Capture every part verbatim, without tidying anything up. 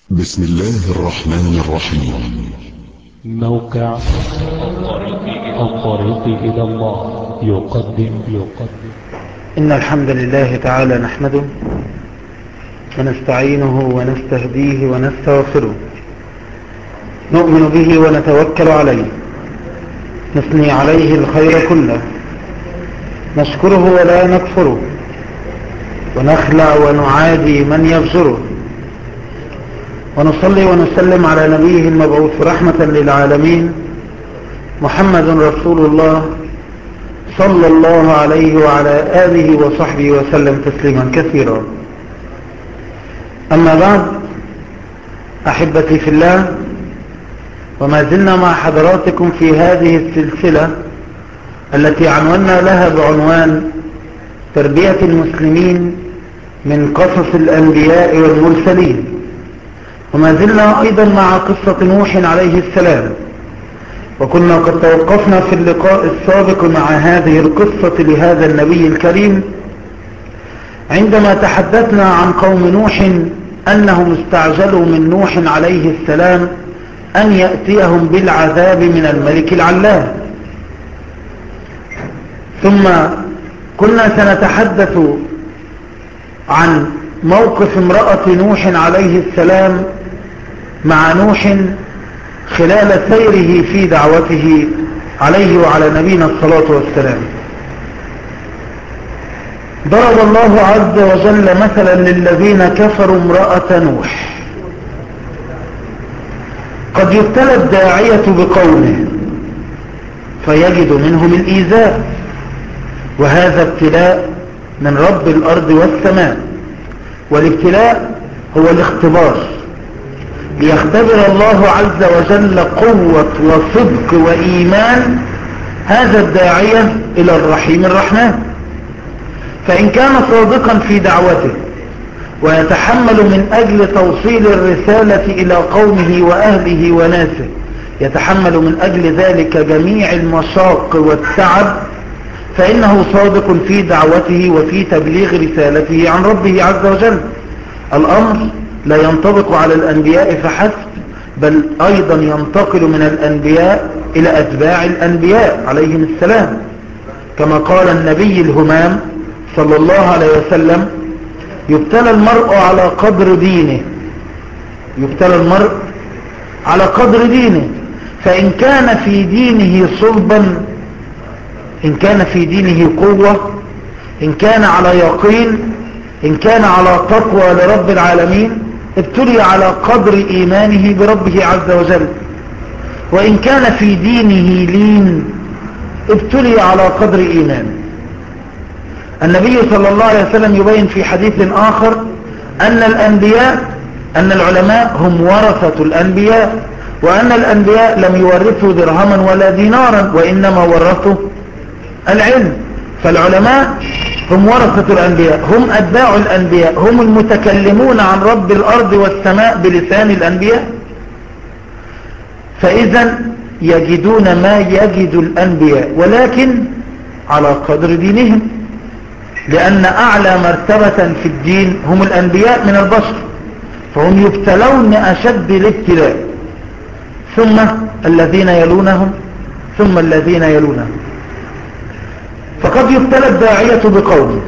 بسم الله الرحمن الرحيم. موقع الطريق إلى الله يقدم يقدم إن الحمد لله تعالى نحمده ونستعينه ونستهديه ونستغفره، نؤمن به ونتوكل عليه، نثني عليه الخير كله، نشكره ولا نكفره، ونخلع ونعادي من يفجره، ونصلي ونسلم على نبيه المبعوث رحمة للعالمين محمد رسول الله صلى الله عليه وعلى آله وصحبه وسلم تسليما كثيرا. أما بعد، أحبتي في الله، وما زلنا مع حضراتكم في هذه السلسلة التي عنونا لها بعنوان تربية المسلمين من قصص الأنبياء والمرسلين، وما زلنا أيضا مع قصة نوح عليه السلام، وكنا قد توقفنا في اللقاء السابق مع هذه القصة لهذا النبي الكريم عندما تحدثنا عن قوم نوح أنهم استعجلوا من نوح عليه السلام أن يأتيهم بالعذاب من الملك العلام. ثم كنا سنتحدث عن موقف امرأة نوح عليه السلام مع نوح خلال سيره في دعوته عليه وعلى نبينا الصلاة والسلام. ضرب الله عز وجل مثلا للذين كفروا امرأة نوح. قد يبتلى الداعية بقومه فيجد منهم الإيذاء، وهذا ابتلاء من رب الأرض والسماء، والابتلاء هو الاختبار ليختبر الله عز وجل قوة وصدق وإيمان هذا الداعية إلى الرحيم الرحمن. فإن كان صادقا في دعوته ويتحمل من أجل توصيل الرسالة إلى قومه وأهله وناسه، يتحمل من أجل ذلك جميع المشاق والتعب، فإنه صادق في دعوته وفي تبليغ رسالته عن ربه عز وجل. الأمر لا ينطبق على الأنبياء فحسب، بل أيضا ينتقل من الأنبياء إلى أتباع الأنبياء عليهم السلام، كما قال النبي الهمام صلى الله عليه وسلم: يبتلى المرء على قدر دينه، يبتلى المرء على قدر دينه، فإن كان في دينه صلبا، إن كان في دينه قوة، إن كان على يقين، إن كان على تقوى لرب العالمين، ابتلي على قدر إيمانه بربه عز وجل. وإن كان في دينه لين، ابتلي على قدر إيمانه. النبي صلى الله عليه وسلم يبين في حديث آخر أن الأنبياء أن العلماء هم ورثة الأنبياء، وأن الأنبياء لم يورثوا درهما ولا دينارا، وإنما ورثوا العلم. فالعلماء هم ورثة الأنبياء، هم أتباع الأنبياء، هم المتكلمون عن رب الأرض والسماء بلسان الأنبياء. فإذا يجدون ما يجد الأنبياء، ولكن على قدر دينهم، لأن أعلى مرتبة في الدين هم الأنبياء من البشر، فهم يبتلون أشد الابتلاء، ثم الذين يلونهم، ثم الذين يلونهم. فقد يبتلى الداعية بقومه،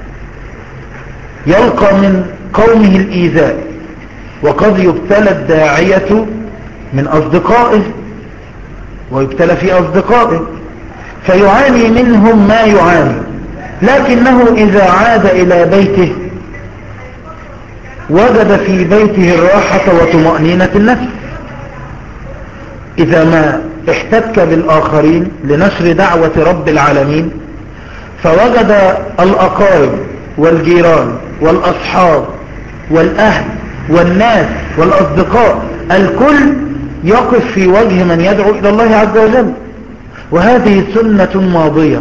يلقى من قومه الإيذاء، وقد يبتلى الداعية من أصدقائه، ويبتلى في أصدقائه فيعاني منهم ما يعاني، لكنه إذا عاد إلى بيته وجد في بيته الراحة وطمأنينة النفس. إذا ما احتك بالآخرين لنشر دعوة رب العالمين، فوجد الأقارب والجيران والأصحاب والأهل والناس والأصدقاء الكل يقف في وجه من يدعو إلى الله عز وجل. وهذه سنة ماضية،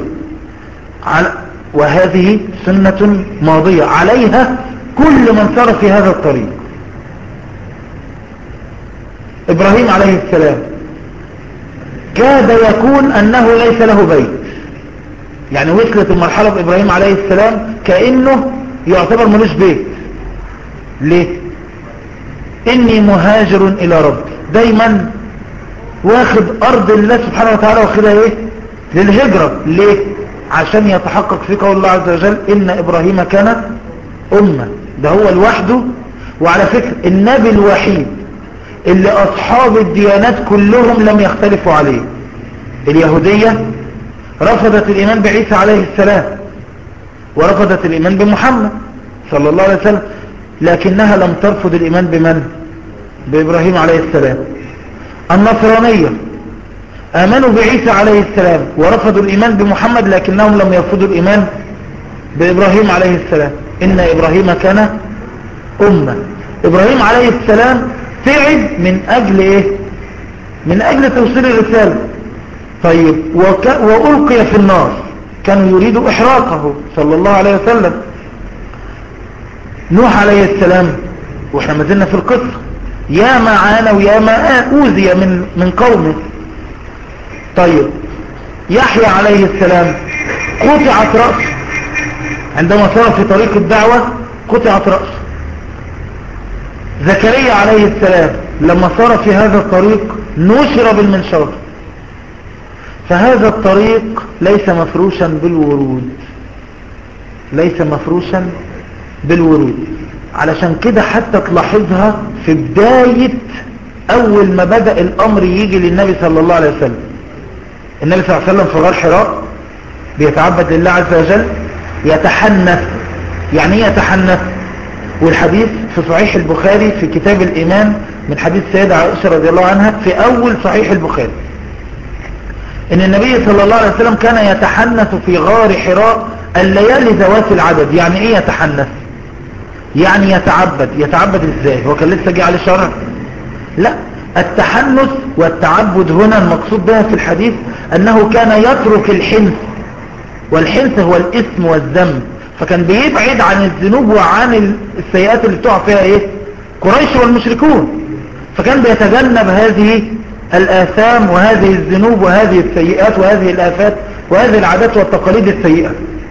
وهذه سنة ماضية عليها كل من سار في هذا الطريق. إبراهيم عليه السلام كاد يكون أنه ليس له بيت، يعني وصلت المرحلة بإبراهيم عليه السلام كأنه يعتبر ملوش بيت. ليه؟ إني مهاجر إلى ربي، دايما واخد أرض الله سبحانه وتعالى واخدها إيه للهجرة. ليه؟ عشان يتحقق في قول الله عز وجل إن إبراهيم كان أمة، ده هو لوحده. وعلى فكرة النبي الوحيد اللي أصحاب الديانات كلهم لم يختلفوا عليه. اليهودية رفضت الإيمان بعيسى عليه السلام ورفضت الإيمان بمحمد صلى الله عليه وسلم، لكنها لم ترفض الإيمان بمن؟ بإبراهيم عليه السلام. النصرانية آمنوا بعيسى عليه السلام ورفضوا الإيمان بمحمد، لكنهم لم يرفضوا الإيمان بإبراهيم عليه السلام. إن إبراهيم كان أمة. إبراهيم عليه السلام تعب من أجل إيه؟ من أجل توصيل الرسالة. طيب وك... وألقي في النار، كانوا يريدوا إحراقه صلى الله عليه وسلم. نوح عليه السلام، وإحنا ما زلنا في القصة، يا ما عانى ويا ما أوذي من من قومه. طيب يحيى عليه السلام قطعت رأسه عندما صار في طريق الدعوة، قطعت رأسه. زكريا عليه السلام لما صار في هذا الطريق نشر بالمنشار. فهذا الطريق ليس مفروشا بالورود، ليس مفروشا بالورود. علشان كده حتى تلاحظها في بداية أول ما بدأ الأمر يجي للنبي صلى الله عليه وسلم. النبي صلى الله عليه وسلم في غار حراء بيتعبد لله عز وجل، يتحنث. يعني ايه يتحنث؟ والحديث في صحيح البخاري في كتاب الإيمان من حديث سيدة عائشة رضي الله عنها في أول صحيح البخاري، إن النبي صلى الله عليه وسلم كان يتحنث في غار حراء الليالي ذوات العدد. يعني ايه يتحنث؟ يعني يتعبد. يتعبد ازاي؟ هو كان لسه جه عليه شرع؟ لا، التحنث والتعبد هنا المقصود بها في الحديث أنه كان يترك الحنث، والحنث هو الإثم والذنب، فكان بيبعد عن الذنوب وعن السيئات اللي بتقع فيها ايه قريش والمشركون، فكان بيتجنب هذه الآثام وهذه الذنوب وهذه السيئات وهذه الآفات وهذه العادات والتقاليد السيئة.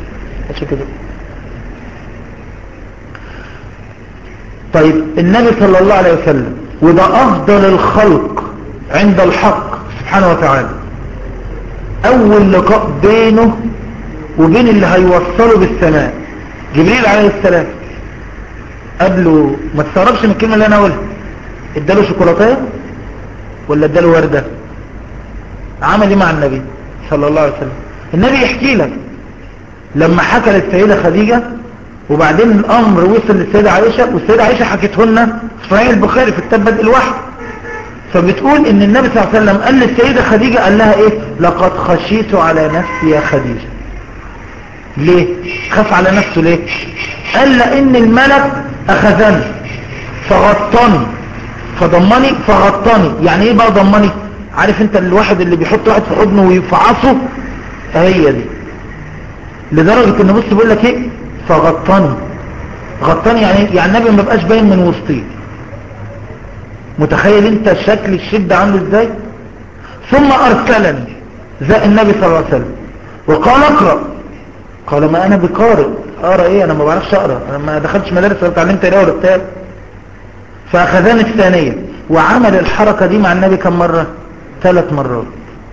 طيب النبي صلى الله عليه وسلم، وده أفضل الخلق عند الحق سبحانه وتعالى، أول لقاء بينه وبين اللي هيوصله بالسماء جبريل عليه السلام. قبله ما تستغربش من الكلمة اللي أنا أقولها، اداله شوكولاتة ولا اداله وردة؟ عمل ايه مع النبي صلى الله عليه وسلم؟ النبي يحكي لك لما حكى للسيدة خديجة، وبعدين الأمر وصل للسيدة عائشة، والسيدة عائشة حكته لنا في صحيح البخاري في كتاب بدء الوحي. فبتقول ان النبي صلى الله عليه وسلم قال للسيدة خديجة، قال لها ايه؟ لقد خشيت على نفسي يا خديجة. ليه خاف على نفسه؟ ليه؟ قال لان الملك اخذني فغطني فضمني فغطني. يعني ايه بقى ضمني؟ عارف انت الواحد اللي بيحط واحد في حضنه ويفعصه؟ هي دي. لدرجة ان بص بيقول لك ايه؟ فغطني. غطني يعني يعني النبي ما بقاش باين من وسطي. متخيل انت شكل الشدة عامل ازاي؟ ثم ارسلني زي النبي صلى الله عليه وسلم وقال اقرأ. قال ما انا بقارئ. اقرأ ايه؟ انا ما بعرفش اقرأ، انا ما دخلتش مدارس ولا اتعلمت قراءة ولا بتاع. فاخذني الثانية وعمل الحركة دي مع النبي كم مرة؟ ثلاث مرات.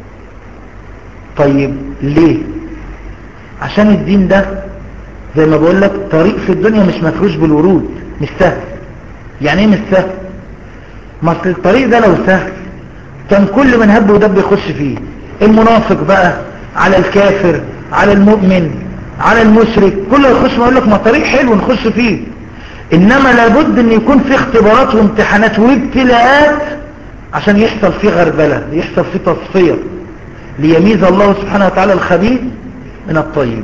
طيب ليه؟ عشان الدين ده زي ما بقول لك طريق في الدنيا مش مفروش بالورود، مش سهل. يعني ايه مش سهل؟ ما اصل الطريق ده لو سهل كان كل من هب ودب يخش فيه. المنافق بقى على الكافر على المؤمن على المشرك كله يخش، ما يقول لك ما طريق حلو نخش فيه. انما لابد ان يكون في اختبارات وامتحانات وابتلاءات عشان يحصل فيه غربلة، يحصل فيه تصفية، ليميز الله سبحانه وتعالى الخبيث من الطيب.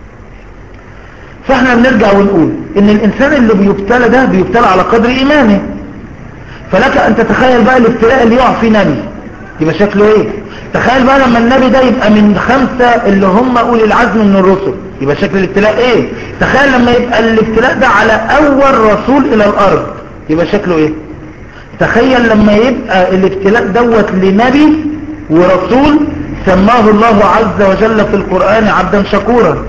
فاحنا بنرجع ونقول ان الانسان اللي بيبتلى ده بيبتلى على قدر ايمانه. فلك ان تتخيل بقى الابتلاء اللي يقع فيه نبي يبقى شكله ايه؟ تخيل بقى لما النبي ده يبقى من خمسة اللي هم اولي العزم من الرسل، يبقى شكل الابتلاء ايه؟ تخيل لما يبقى الابتلاء ده على اول رسول الى الارض، يبقى شكله ايه؟ تخيل لما يبقى الابتلاء دوت لنبي ورسول سماه الله عز وجل في القرآن عبدا شكورا.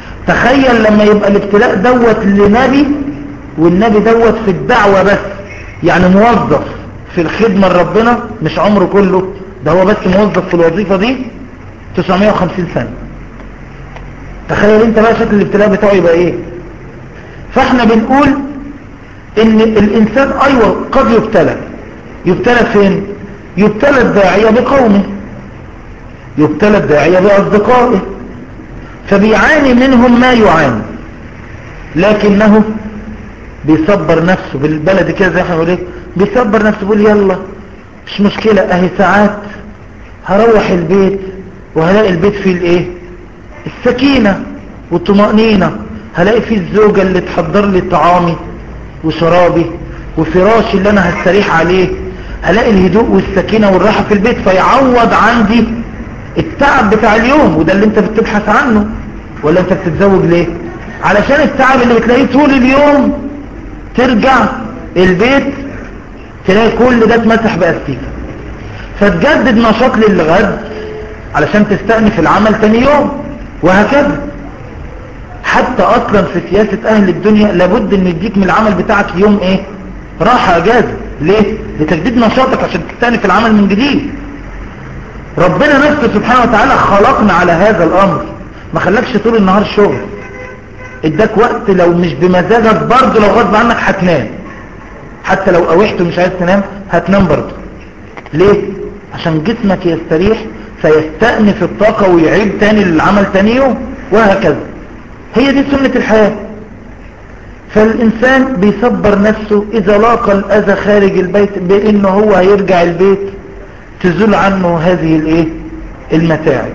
تخيل لما يبقى الابتلاء دوت لنبي والنبي دوت في الدعوة بس، يعني موظف في الخدمة لربنا مش عمره كله، ده هو بس موظف في الوظيفة دي تسعمائة وخمسين سنة. تخيل انت بقى شكل الابتلاء بتاعه يبقى ايه. فاحنا بنقول ان الانسان ايوه قد يبتلى. يبتلى فين؟ يبتلى الداعية بقومه، يبتلى الداعية بأصدقائه، فبيعاني منهم ما يعاني، لكنه بيصبر نفسه. بالبلد كده زي احنا بنقول ايه، بيصبر نفسه، بيقول يلا مش مشكلة، اهي ساعات هروح البيت وهلاقي البيت فيه الايه، السكينة والطمأنينة، هلاقي فيه الزوجة اللي تحضر لي طعامي وشرابي وفراشي اللي انا هستريح عليه، هلاقي الهدوء والسكينة والراحة في البيت، فيعوض عندي التعب بتاع اليوم. وده اللي انت بتبحث عنه، ولا انت بتتزوج ليه؟ علشان التعب اللي بتلاقيه طول اليوم ترجع البيت تلاقي كل ده اتمسح بأستيكة، فتجدد نشاط للغد علشان تستأنف العمل تاني يوم، وهكذا. حتى اصلا في سياسة اهل الدنيا لابد ان يديك من العمل بتاعك يوم ايه، راحة اجازة. ليه؟ لتجديد نشاطك عشان تستأنف العمل من جديد. ربنا نفسه سبحانه وتعالى خلقنا على هذا الامر، ما خلقش طول النهار شغل، اداك وقت لو مش بمزاجك برضه، لو غصب عنك هتنام، حتى لو قوحت ومش عايز تنام هتنام برضه. ليه؟ عشان جسمك يستريح فيستأنف الطاقة ويعيد تاني للعمل تاني يوم، وهكذا. هي دي سنة الحياة. فالإنسان بيصبر نفسه إذا لاقى الأذى خارج البيت بأنه هو هيرجع البيت تزول عنه هذه الايه المتاعب،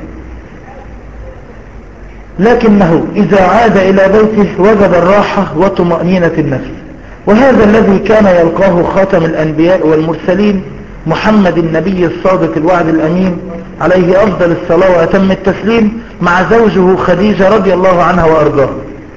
لكنه إذا عاد إلى بيته وجد الراحة وطمأنينة النفس. وهذا الذي كان يلقاه خاتم الأنبياء والمرسلين محمد النبي الصادق الوعد الأمين عليه أفضل الصلاة وأتم التسليم مع زوجه خديجة رضي الله عنها وأرضاها،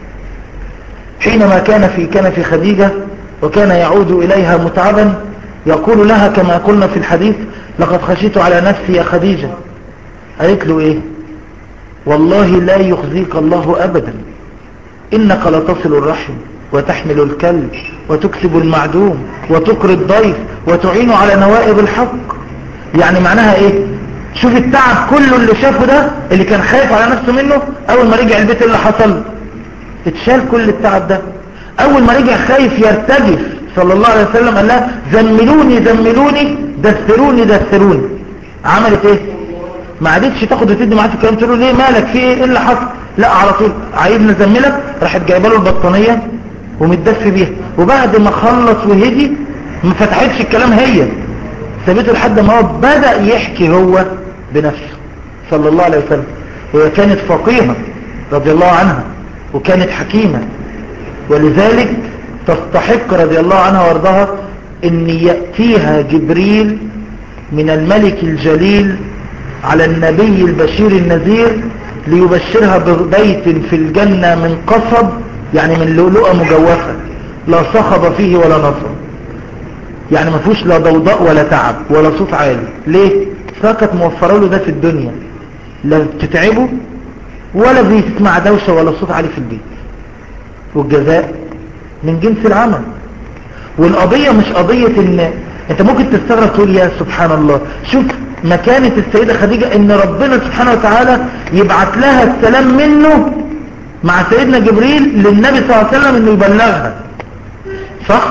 حينما كان في كنف خديجة وكان يعود إليها متعبا يقول لها كما قلنا في الحديث: لقد خشيت على نفسي يا خديجة. قالت له ايه؟ والله لا يخزيك الله أبدا، إنك لتصل الرحم وتحمل الكلب وتكسب المعدوم وتقري الضيف وتعين على نوائب الحق. يعني معناها ايه؟ شوف التعب كله اللي شافه ده، اللي كان خايف على نفسه منه، اول ما رجع البيت اللي حصل اتشال كل التعب ده. اول ما رجع خايف يرتجف صلى الله عليه وسلم قال لها زملوني زملوني دثروني دثروني. عملت ايه؟ ما عادتش تاخد وتدي معاه في الكلام، تقول له ليه مالك في ايه، ايه اللي حصل؟ لا، على طول عايزني ازملك، راحت جايبه له البطانيه ومتدفي بيها، وبعد ما خلص وهدي ما فتحتش الكلام، هي سابته لحد ما هو بدأ يحكي هو بنفسه صلى الله عليه وسلم. وهي كانت فقيهة رضي الله عنها وكانت حكيمة، ولذلك تستحق رضي الله عنها وارضاها ان يأتيها جبريل من الملك الجليل على النبي البشير النذير ليبشرها ببيت في الجنة من قصب، يعني من لؤلؤة مجوفة لا صخب فيه ولا نصب، يعني ما فيهوش لا ضوضاء ولا تعب ولا صوت عالي. ليه؟ فكانت موفره له ده في الدنيا، لا بتتعبه ولا بيسمع دوشة ولا صوت عالي في البيت، والجزاء من جنس العمل. والقضية مش قضية ان انت ممكن تستغرب تقول يا سبحان الله، شوف مكانة السيدة خديجة ان ربنا سبحانه وتعالى يبعث لها السلام منه مع سيدنا جبريل للنبي صلى الله عليه وسلم انه يبلغها، صح؟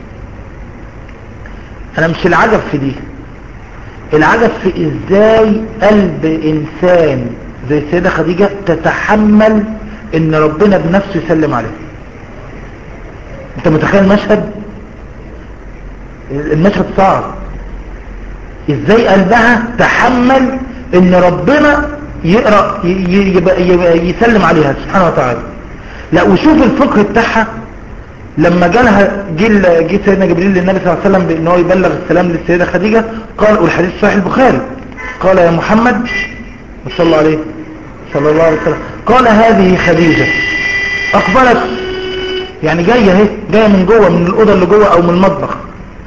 انا مش العجب في دي، العجب في ازاي قلب انسان زي السيدة خديجة تتحمل ان ربنا بنفسه يسلم عليه. انت متخيل المشهد؟ المشهد صعب. ازاي قلبها تحمل ان ربنا يقرأ يبقى يبقى يسلم عليها سبحانه وتعالى. لا، وشوف الفقه بتاعها لما جالها جيل جه سيدنا جبريل للنبي صلى الله عليه وسلم بان هو يبلغ السلام للسيدة خديجة، قال، والحديث صحيح البخاري، قال يا محمد صلى الله عليه صلى الله عليه وسلم، قال هذه خديجة اقبلت، يعني جاية اهي، جاية من جوه من الأوضة اللي جوه او من المطبخ،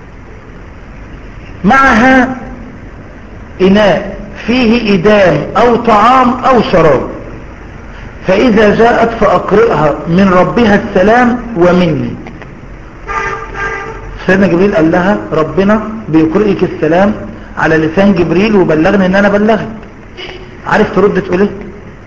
معها إناء فيه إدام أو طعام أو شراب، فإذا جاءت فأقرئها من ربها السلام ومني. سيدنا جبريل قال لها ربنا بيقرئك السلام على لسان جبريل وبلغني ان انا بلغت. عارف ترد تقول ايه؟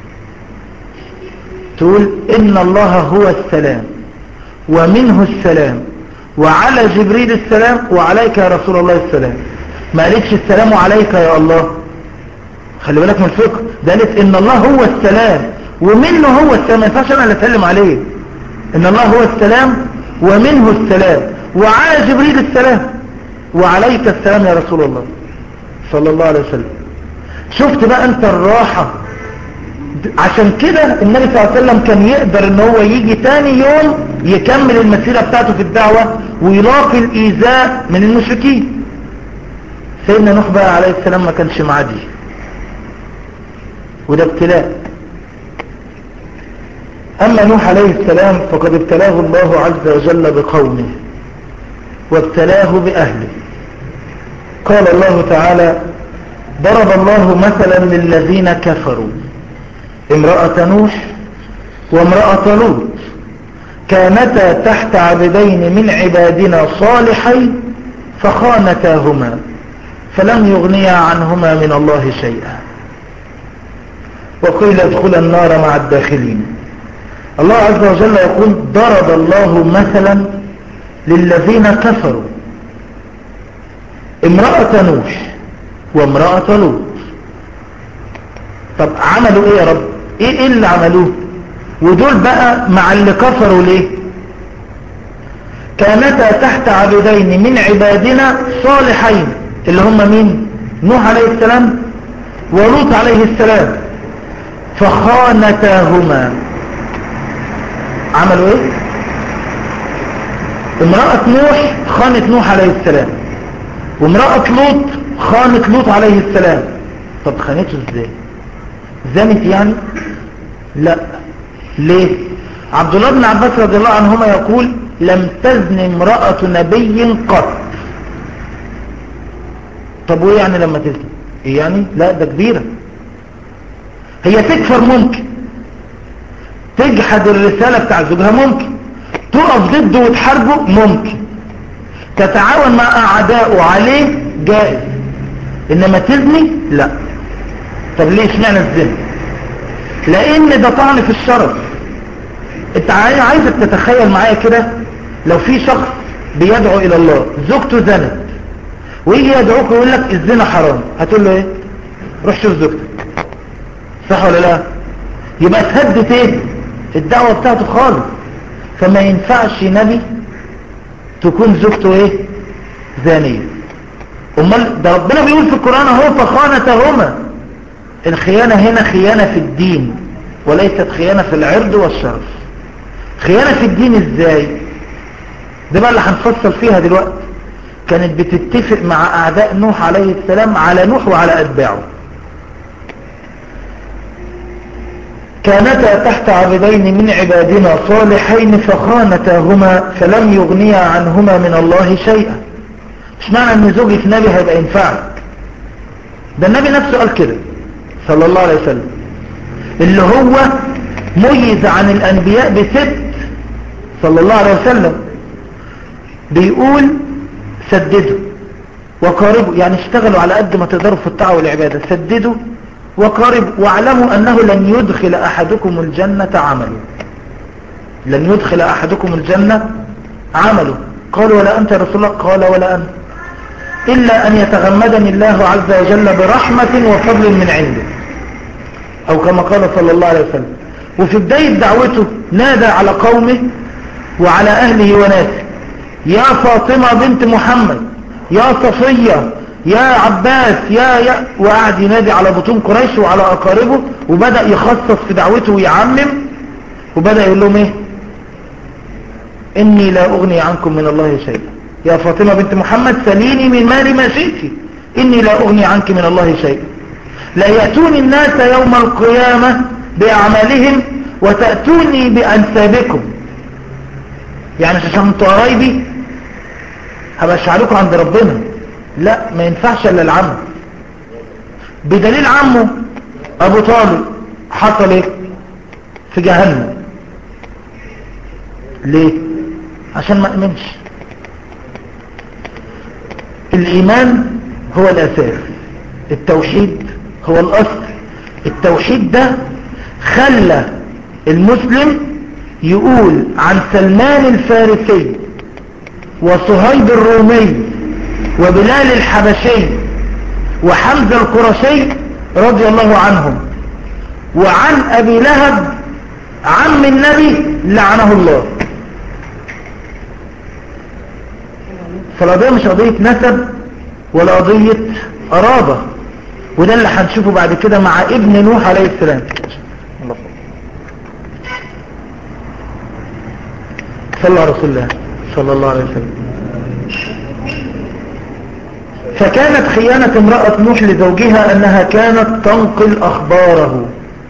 تقول ان الله هو السلام ومنه السلام وعلى جبريل السلام وعليك يا رسول الله السلام. ما قالتش السلام عليك يا الله، خلي بالك من الفقه، ده قالت ان الله هو السلام ومنه هو السلام. ما ينفعش انا اللي اسلم عليه. ان الله هو السلام ومنه السلام وعلى جبريل السلام وعليك السلام يا رسول الله صلى الله عليه وسلم. شفت بقى انت الراحة؟ عشان كده النبي صلى الله عليه وسلم كان يقدر ان هو يجي تاني يوم يكمل المسيرة بتاعته في الدعوة ويلاقي الايذاء من المشركين. سيدنا نوح بقى عليه السلام ما كانش معدي، وده ابتلاء. اما نوح عليه السلام فقد ابتلاه الله عز وجل بقومه وابتلاه باهله. قال الله تعالى: ضرب الله مثلا للذين كفروا امرأة نوح وامرأة لوط كانتا تحت عبدين من عبادنا صالحين فخانتاهما فلم يغنيا عنهما من الله شيئا وقيل ادخلا النار مع الداخلين. الله عز وجل يقول: ضرب الله مثلا للذين كفروا امرأة نوح وامرأة لوط. طب عملوا ايه يا رب؟ ايه, إيه اللي عملوه؟ ودول بقى مع اللي كفروا ليه؟ كانتا تحت عبدين من عبادنا صالحين، اللي هم مين؟ نوح عليه السلام ولوط عليه السلام، فخانتاهما. عملوا ايه؟ امرأة نوح خانت نوح عليه السلام، وامرأة لوط خانت لوط عليه السلام. طب خانته ازاي؟ زنت يعني؟ لا. ليه؟ عبد الله بن عباس رضي الله عنهما يقول: لم تزن امرأة نبي قط. طب وايه يعني لما تزن؟ ايه يعني؟ لا ده كبيرة. هي تكفر ممكن، تجحد الرسالة بتاع زوجها ممكن، تقف ضده وتحاربه ممكن، تتعاون مع اعدائه عليه جائز، انما تزني لا. طب ليه اشمعنى الزنا؟ لان ده طعن في الشرف. انت عايزك تتخيل معايا كده، لو في شخص بيدعو الى الله زوجته زنت ويجي يدعوك ويقول لك الزنا حرام، هتقول له ايه؟ روح شوف زوجتك، صح ولا لا؟ يبقى تهدت ايه الدعوة بتاعته خالص. فما ينفعش نبي تكون زوجته ايه؟ زانية. امال ده ربنا بيقول في القرآن اهو: فخانتهما. الخيانة هنا خيانة في الدين وليست خيانة في العرض والشرف. خيانة في الدين ازاي؟ ده بقى اللي هنفصل فيها دلوقتي. كانت بتتفق مع اعداء نوح عليه السلام على نوح وعلى اتباعه. كانتا تحت عبدين من عبادنا صالحين فخانتاهما فلم يغنيا عنهما من الله شيئا. مش معنى ان زوجك نبي هيبقى ينفعك، ده النبي نفسه قال كده صلى الله عليه وسلم، اللي هو ميز عن الانبياء بست صلى الله عليه وسلم. بيقول: سددوا وقاربوا، يعني اشتغلوا على قد ما تقدروا في الطاعة والعبادة. سددوا وقاربوا واعلموا انه لن يدخل احدكم الجنة عمله. لن يدخل احدكم الجنة عمله. قالوا: ولا انت يا رسول الله؟ قال: ولا انا، الا ان يتغمدني الله عز وجل برحمة وفضل من عنده، او كما قال صلى الله عليه وسلم. وفي بداية دعوته نادى على قومه وعلى اهله وناسه: يا فاطمة بنت محمد، يا صفية، يا عباس، يا يا وقعد ينادي على بطون قريش وعلى اقاربه، وبدأ يخصص في دعوته ويعمم، وبدأ يقول لهم ايه؟ اني لا اغني عنكم من الله شيئا. يا فاطمة بنت محمد سليني من مالي ما شئت، اني لا اغني عنك من الله شيئا. لا يأتوني الناس يوم القيامة باعمالهم وتأتوني بانسابكم. يعني عشان انتوا قرايبي هبقى اشعلكم عند ربنا؟ لا، ما ينفعش الا العم. بدليل عمه ابو طالب حصل ايه في جهنم؟ ليه؟ عشان ما امنش. الإيمان هو الأساس، التوحيد هو الأصل. التوحيد ده خلى المسلم يقول عن سلمان الفارسي وصهيب الرومي وبلال الحبشي وحمزة القرشي رضي الله عنهم وعن أبي لهب عم النبي لعنه الله. فالقضية مش قضية نسب ولا قضية قرابة، وده اللي هنشوفه بعد كده مع ابن نوح عليه السلام. صلى على رسول الله صلى الله عليه وسلم. فكانت خيانة امرأة نوح لزوجها أنها كانت تنقل أخباره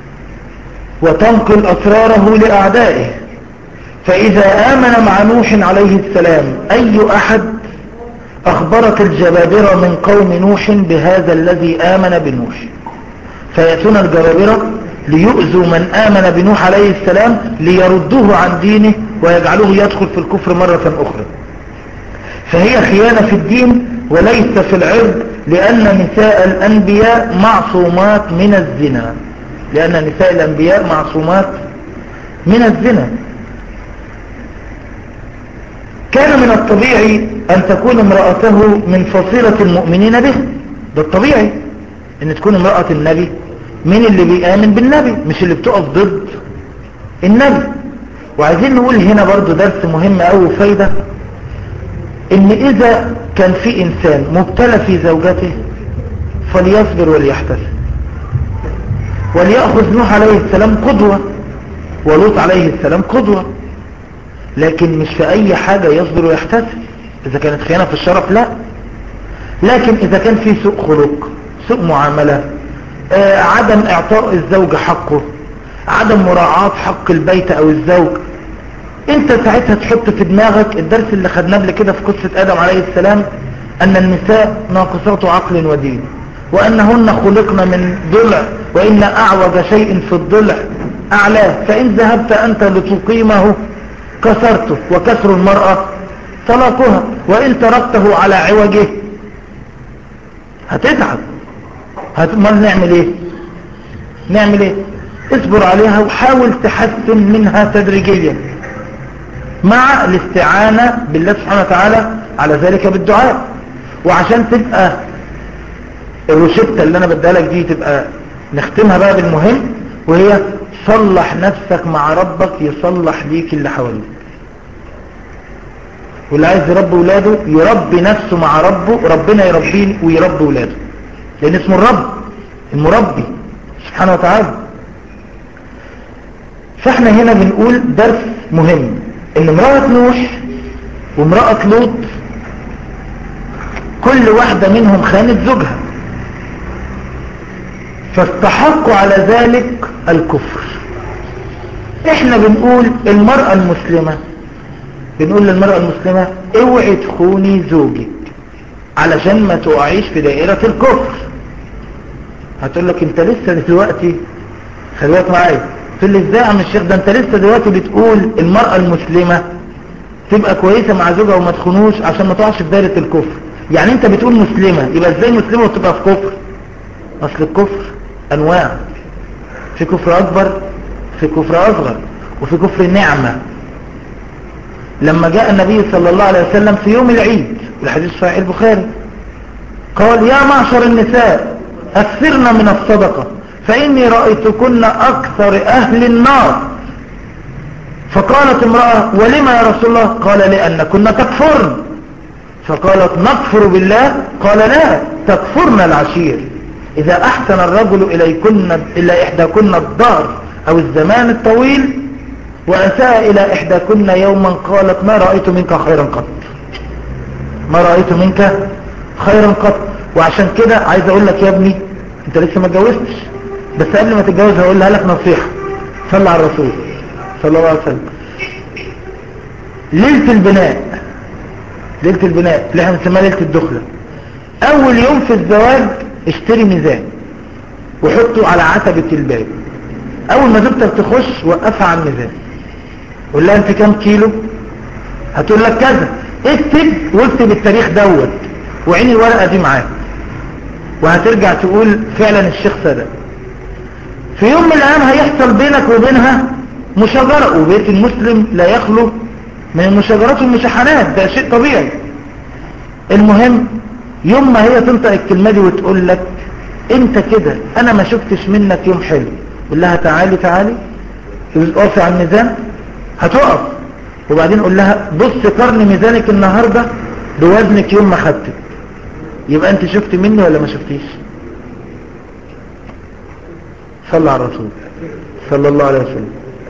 وتنقل أسراره لأعدائه. فإذا آمن مع نوح عليه السلام أي أحد أخبرت الجبابرة من قوم نوح بهذا الذي آمن بنوح، فيأتون الجبابرة ليؤذوا من آمن بنوح عليه السلام ليردوه عن دينه ويجعلوه يدخل في الكفر مرة أخرى. فهي خيانة في الدين وليس في العرض، لأن نساء الأنبياء معصومات من الزنا، لأن نساء الأنبياء معصومات من الزنا. كان من الطبيعي أن تكون امرأته من فصيلة المؤمنين به، ده الطبيعي أن تكون امرأة النبي من اللي بيآمن بالنبي، مش اللي بتقف ضد النبي. وعايزين نقول هنا برضو درس مهم أو فايدة، ان اذا كان في انسان مبتلى في زوجته فليصبر وليحتسب، وليأخذ نوح عليه السلام قدوة ولوط عليه السلام قدوة، لكن مش في اي حاجة يصبر ويحتسب. اذا كانت خيانة في الشرف لا، لكن اذا كان في سوء خلق، سوء معاملة، آه عدم اعطاء الزوج حقه، عدم مراعاة حق البيت او الزوج، انت ساعتها تحط في دماغك الدرس اللي خدناه قبل كده في قصة آدم عليه السلام، ان النساء ناقصات عقل ودين، وانهن خلقن من ضلع، وان اعوج شيء في الضلع اعلاه، فان ذهبت انت لتقيمه كسرته، وكسر المرأة طلاقها، وان تركته على عوجه هتتعب. هتمال نعمل ايه؟ نعمل ايه؟ اصبر عليها وحاول تحسن منها تدريجيا مع الاستعانة بالله سبحانه وتعالى على ذلك بالدعاء. وعشان تبقى الروشتة اللي انا بديها لك دي تبقى نختمها بقى بالمهم، وهي صلح نفسك مع ربك يصلح ليك اللي حواليك. واللي عايز يربي ولاده يربي نفسه مع ربه، ربنا يربيه ويربي ولاده، لان اسمه الرب المربي سبحانه وتعالى. فاحنا هنا بنقول درس مهم، ان امرأة نوح وامرأة لوط كل واحدة منهم خانت زوجها، فاستحقوا على ذلك الكفر. احنا بنقول المرأة المسلمة، بنقول للمرأة المسلمة اوعي تخوني زوجك علشان ما تقعيش في دائرة الكفر. هتقول لك انت لسه دلوقتي، خلوات معايا، تقول لي ازاي يا عم الشيخ ده انت لسه دلوقتي بتقول المرأة المسلمة تبقى كويسة مع زوجها وما تخونوش عشان ما تقعش في دائرة الكفر. يعني انت بتقول مسلمة، يبقى ازاي مسلمة وتبقى في كفر؟ اصل الكفر انواع، في كفر اكبر، في كفر اصغر، وفي كفر النعمة. لما جاء النبي صلى الله عليه وسلم في يوم العيد، الحديث صحيح البخاري، قال يا معشر النساء اكثرنا من الصدقة فإني رأيتكن أكثر أهل النار. فقالت امرأة ولما يا رسول الله؟ قال لأنكن تكفرن. فقالت نكفر بالله؟ قال لا، تكفرن العشير. إذا أحسن الرجل إليكن إلى إحداكن الدهر أو الزمان الطويل وأساء إلى إحداكن يوما قالت ما رأيت منك خيرا قط، ما رأيت منك خيرا قط. وعشان كده عايز أقول لك يا ابني، أنت لسه ما اتجوزتش، بس قبل ما تتجوز هقول لها لك نصيحة، صلى على الرسول صلى الله عليه وسلم. ليلة البناء، ليلة البناء اللي احنا بنسميها ليلة الدخلة، اول يوم في الزواج اشتري ميزان وحطه على عتبة الباب. اول ما زوجتك تخش وقفها على الميزان، قول لها انت كام كيلو؟ هتقول لك كذا، اكتب واكتب التاريخ دوت وعين الورقة دي معاك وهترجع تقول فعلا الشيخ صدق. في يوم من الايام هيحصل بينك وبينها مشاجرة، وبيت المسلم لا يخلو من المشاجرات والمشاحنات، ده شيء طبيعي. المهم يوم ما هي تنطق الكلمة دي وتقول لك انت كده انا ما شفتش منك يوم حلو، قول لها تعالي تعالي اقفي على الميزان، هتقف. وبعدين قول لها بص قرن ميزانك النهاردة بوزنك يوم ما خدتك، يبقى انت شفت مني ولا ما شفتيش؟ صلى على الرسول صلى الله عليه وسلم.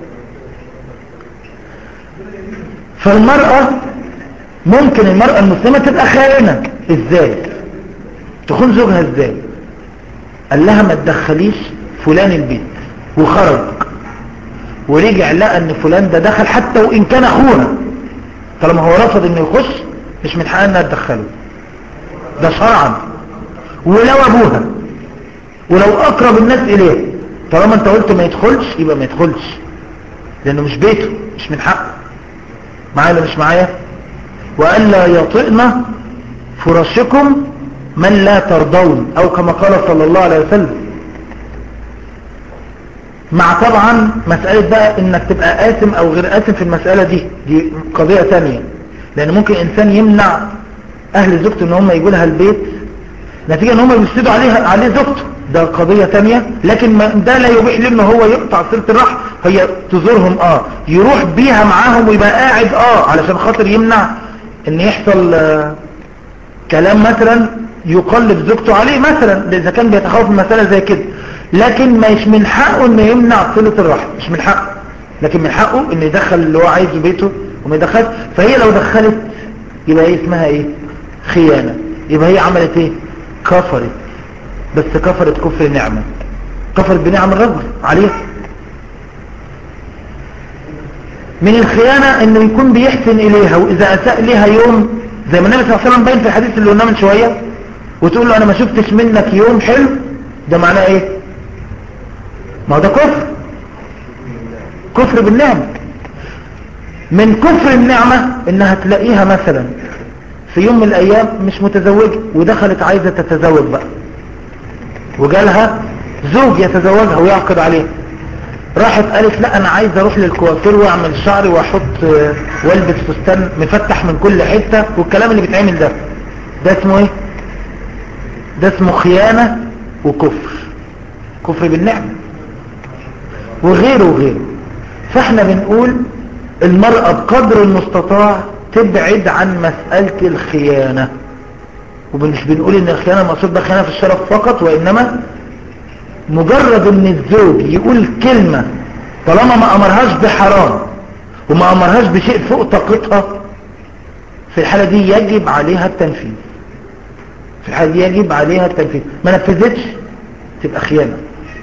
فالمرأة ممكن المرأة المسلمة تبقى خائنة. ازاي تخون زوجها؟ ازاي؟ قال لها ما تدخليش فلان البيت، وخرج ورجع لقى ان فلان ده دخل حتى وان كان اخوها، طالما هو رفض انه يخش مش من حقها انها تدخله، ده شرعا. ولو ابوها ولو اقرب الناس اليه، طالما انت قلت ما يدخلش يبقى ما يدخلش، لانه مش بيته، مش من حقه. معايا ولا مش معايا؟ وألا يطئن فراشكم من لا ترضون، او كما قال صلى الله عليه وسلم. مع طبعا مسألة بقى انك تبقى آثم او غير آثم في المسألة دي، دي قضية ثانية، لان ممكن انسان يمنع اهل زوجته ان هم يجوا لها البيت نتيجة ان هم يفسدوا عليها عليه زوجته، ده قضية ثانية. لكن ده لا يبيح له ان هو يقطع صلة الرحم. هي تزورهم اه، يروح بيها معاهم ويبقى قاعد اه علشان خاطر يمنع ان يحصل آه كلام مثلا يقلب زوجته عليه مثلا، اذا كان بيتخوف من مسألة زي كده. لكن مش من حقه انه يمنع صلة الرحم، مش من حقه. لكن من حقه انه يدخل اللي هو عايزه بيته وما يدخلش. فهي لو دخلت يبقى ايه اسمها؟ ايه؟ خيانة. يبقى هي عملت ايه؟ كفرت، بس كفرت كفر نعمة، كفرت بنعم الرجل عليها. من الخيانة انه يكون بيحسن اليها، واذا اساء لها يوم زي ما النبي صلى الله عليه وسلم باين في الحديث اللي قلناه من شوية، وتقول له انا ما شفتش منك يوم حلو، ده معناه ايه؟ ما هو ده كفر، كفر بالنعمة. من كفر النعمة انها تلاقيها مثلا في يوم من الايام مش متزوجة ودخلت عايزة تتزوج بقى، وجالها زوج يتزوجها ويعقد عليها، راحت قالت لا انا عايزة اروح للكوافير واعمل شعري واحط والبس فستان مفتح من كل حتة والكلام اللي بيتعمل ده، ده اسمه ايه؟ ده اسمه خيانة وكفر، كفر بالنعمة وغيره وغيره. فاحنا بنقول المرأة بقدر المستطاع تبعد عن مسألة الخيانة، ومش بنقول ان الخيانة مقصود بخيانة في الشرف فقط، وانما مجرد ان الزوج يقول كلمة طالما ما امرهاش بحرام وما امرهاش بشيء فوق طاقتها، في الحالة دي يجب عليها التنفيذ، في الحالة دي يجب عليها التنفيذ. ما نفذتش تبقى خيانة.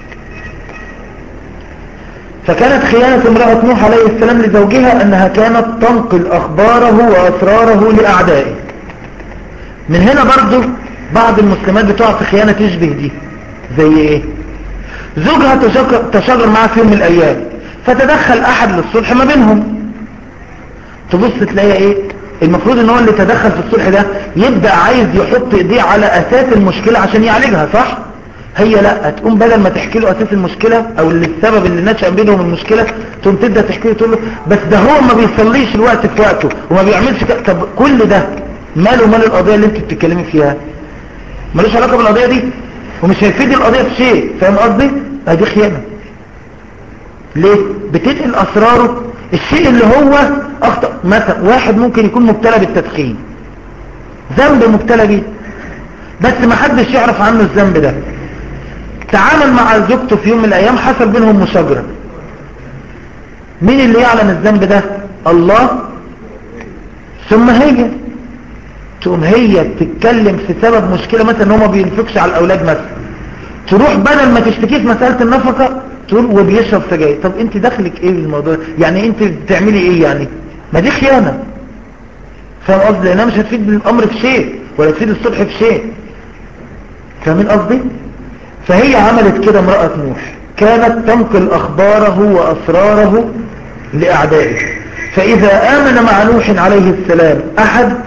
فكانت خيانة امرأة نوح عليه السلام لزوجها انها كانت تنقل اخباره واسراره لاعدائه. من هنا برضو بعض المسلمات بتقع في خيانة تشبه دي. زي ايه؟ زوجها تشاجر معها في يوم من الايام، فتدخل احد للصلح ما بينهم، تبص تلاقي ايه؟ المفروض ان هو اللي تدخل في الصلح ده يبدأ عايز يحط ايديه على اساس المشكلة عشان يعالجها، صح؟ هي لا، تقوم بدل ما تحكي له اساس المشكلة او اللي السبب اللي نشأ بينهم المشكلة، تقوم تبدأ تحكي له تقول له بس ده هو ما بيصليش الوقت في وقته وما بيعملش ك... طب كل ده ماله مال القضية اللي انت بتتكلمي فيها؟ ملوش علاقة بالقضية دي ومش هيفيد القضية في شيء. فاهم قصدي؟ ادي خيانة. ليه؟ بتنقل اسراره، الشيء اللي هو اخطأ. مثلا واحد ممكن يكون مبتلى بالتدخين، ذنب مبتلى بيه بس ما حدش يعرف عنه الذنب ده، تعامل مع زوجته في يوم من الايام حصل بينهم مشاجرة، مين اللي يعلم الذنب ده؟ الله. ثم هي تقوم هي تتكلم في سبب مشكلة مثلا ان هو ما بينفقش على الاولاد مثلا، تروح بدل ما تشتكي في مسألة النفقة تقول وبيشرب سجاير. طب انت دخلك ايه بالموضوع؟ يعني انت بتعملي ايه يعني؟ ما دي خيانة. فاهم قصدي؟ لانها مش هتفيد الامر في شيء ولا تفيد الصلح في شيء. فاهمين قصدي؟ فهي عملت كده امرأة نوح، كانت تنقل اخباره واسراره لاعدائه. فاذا امن مع نوح عليه السلام احد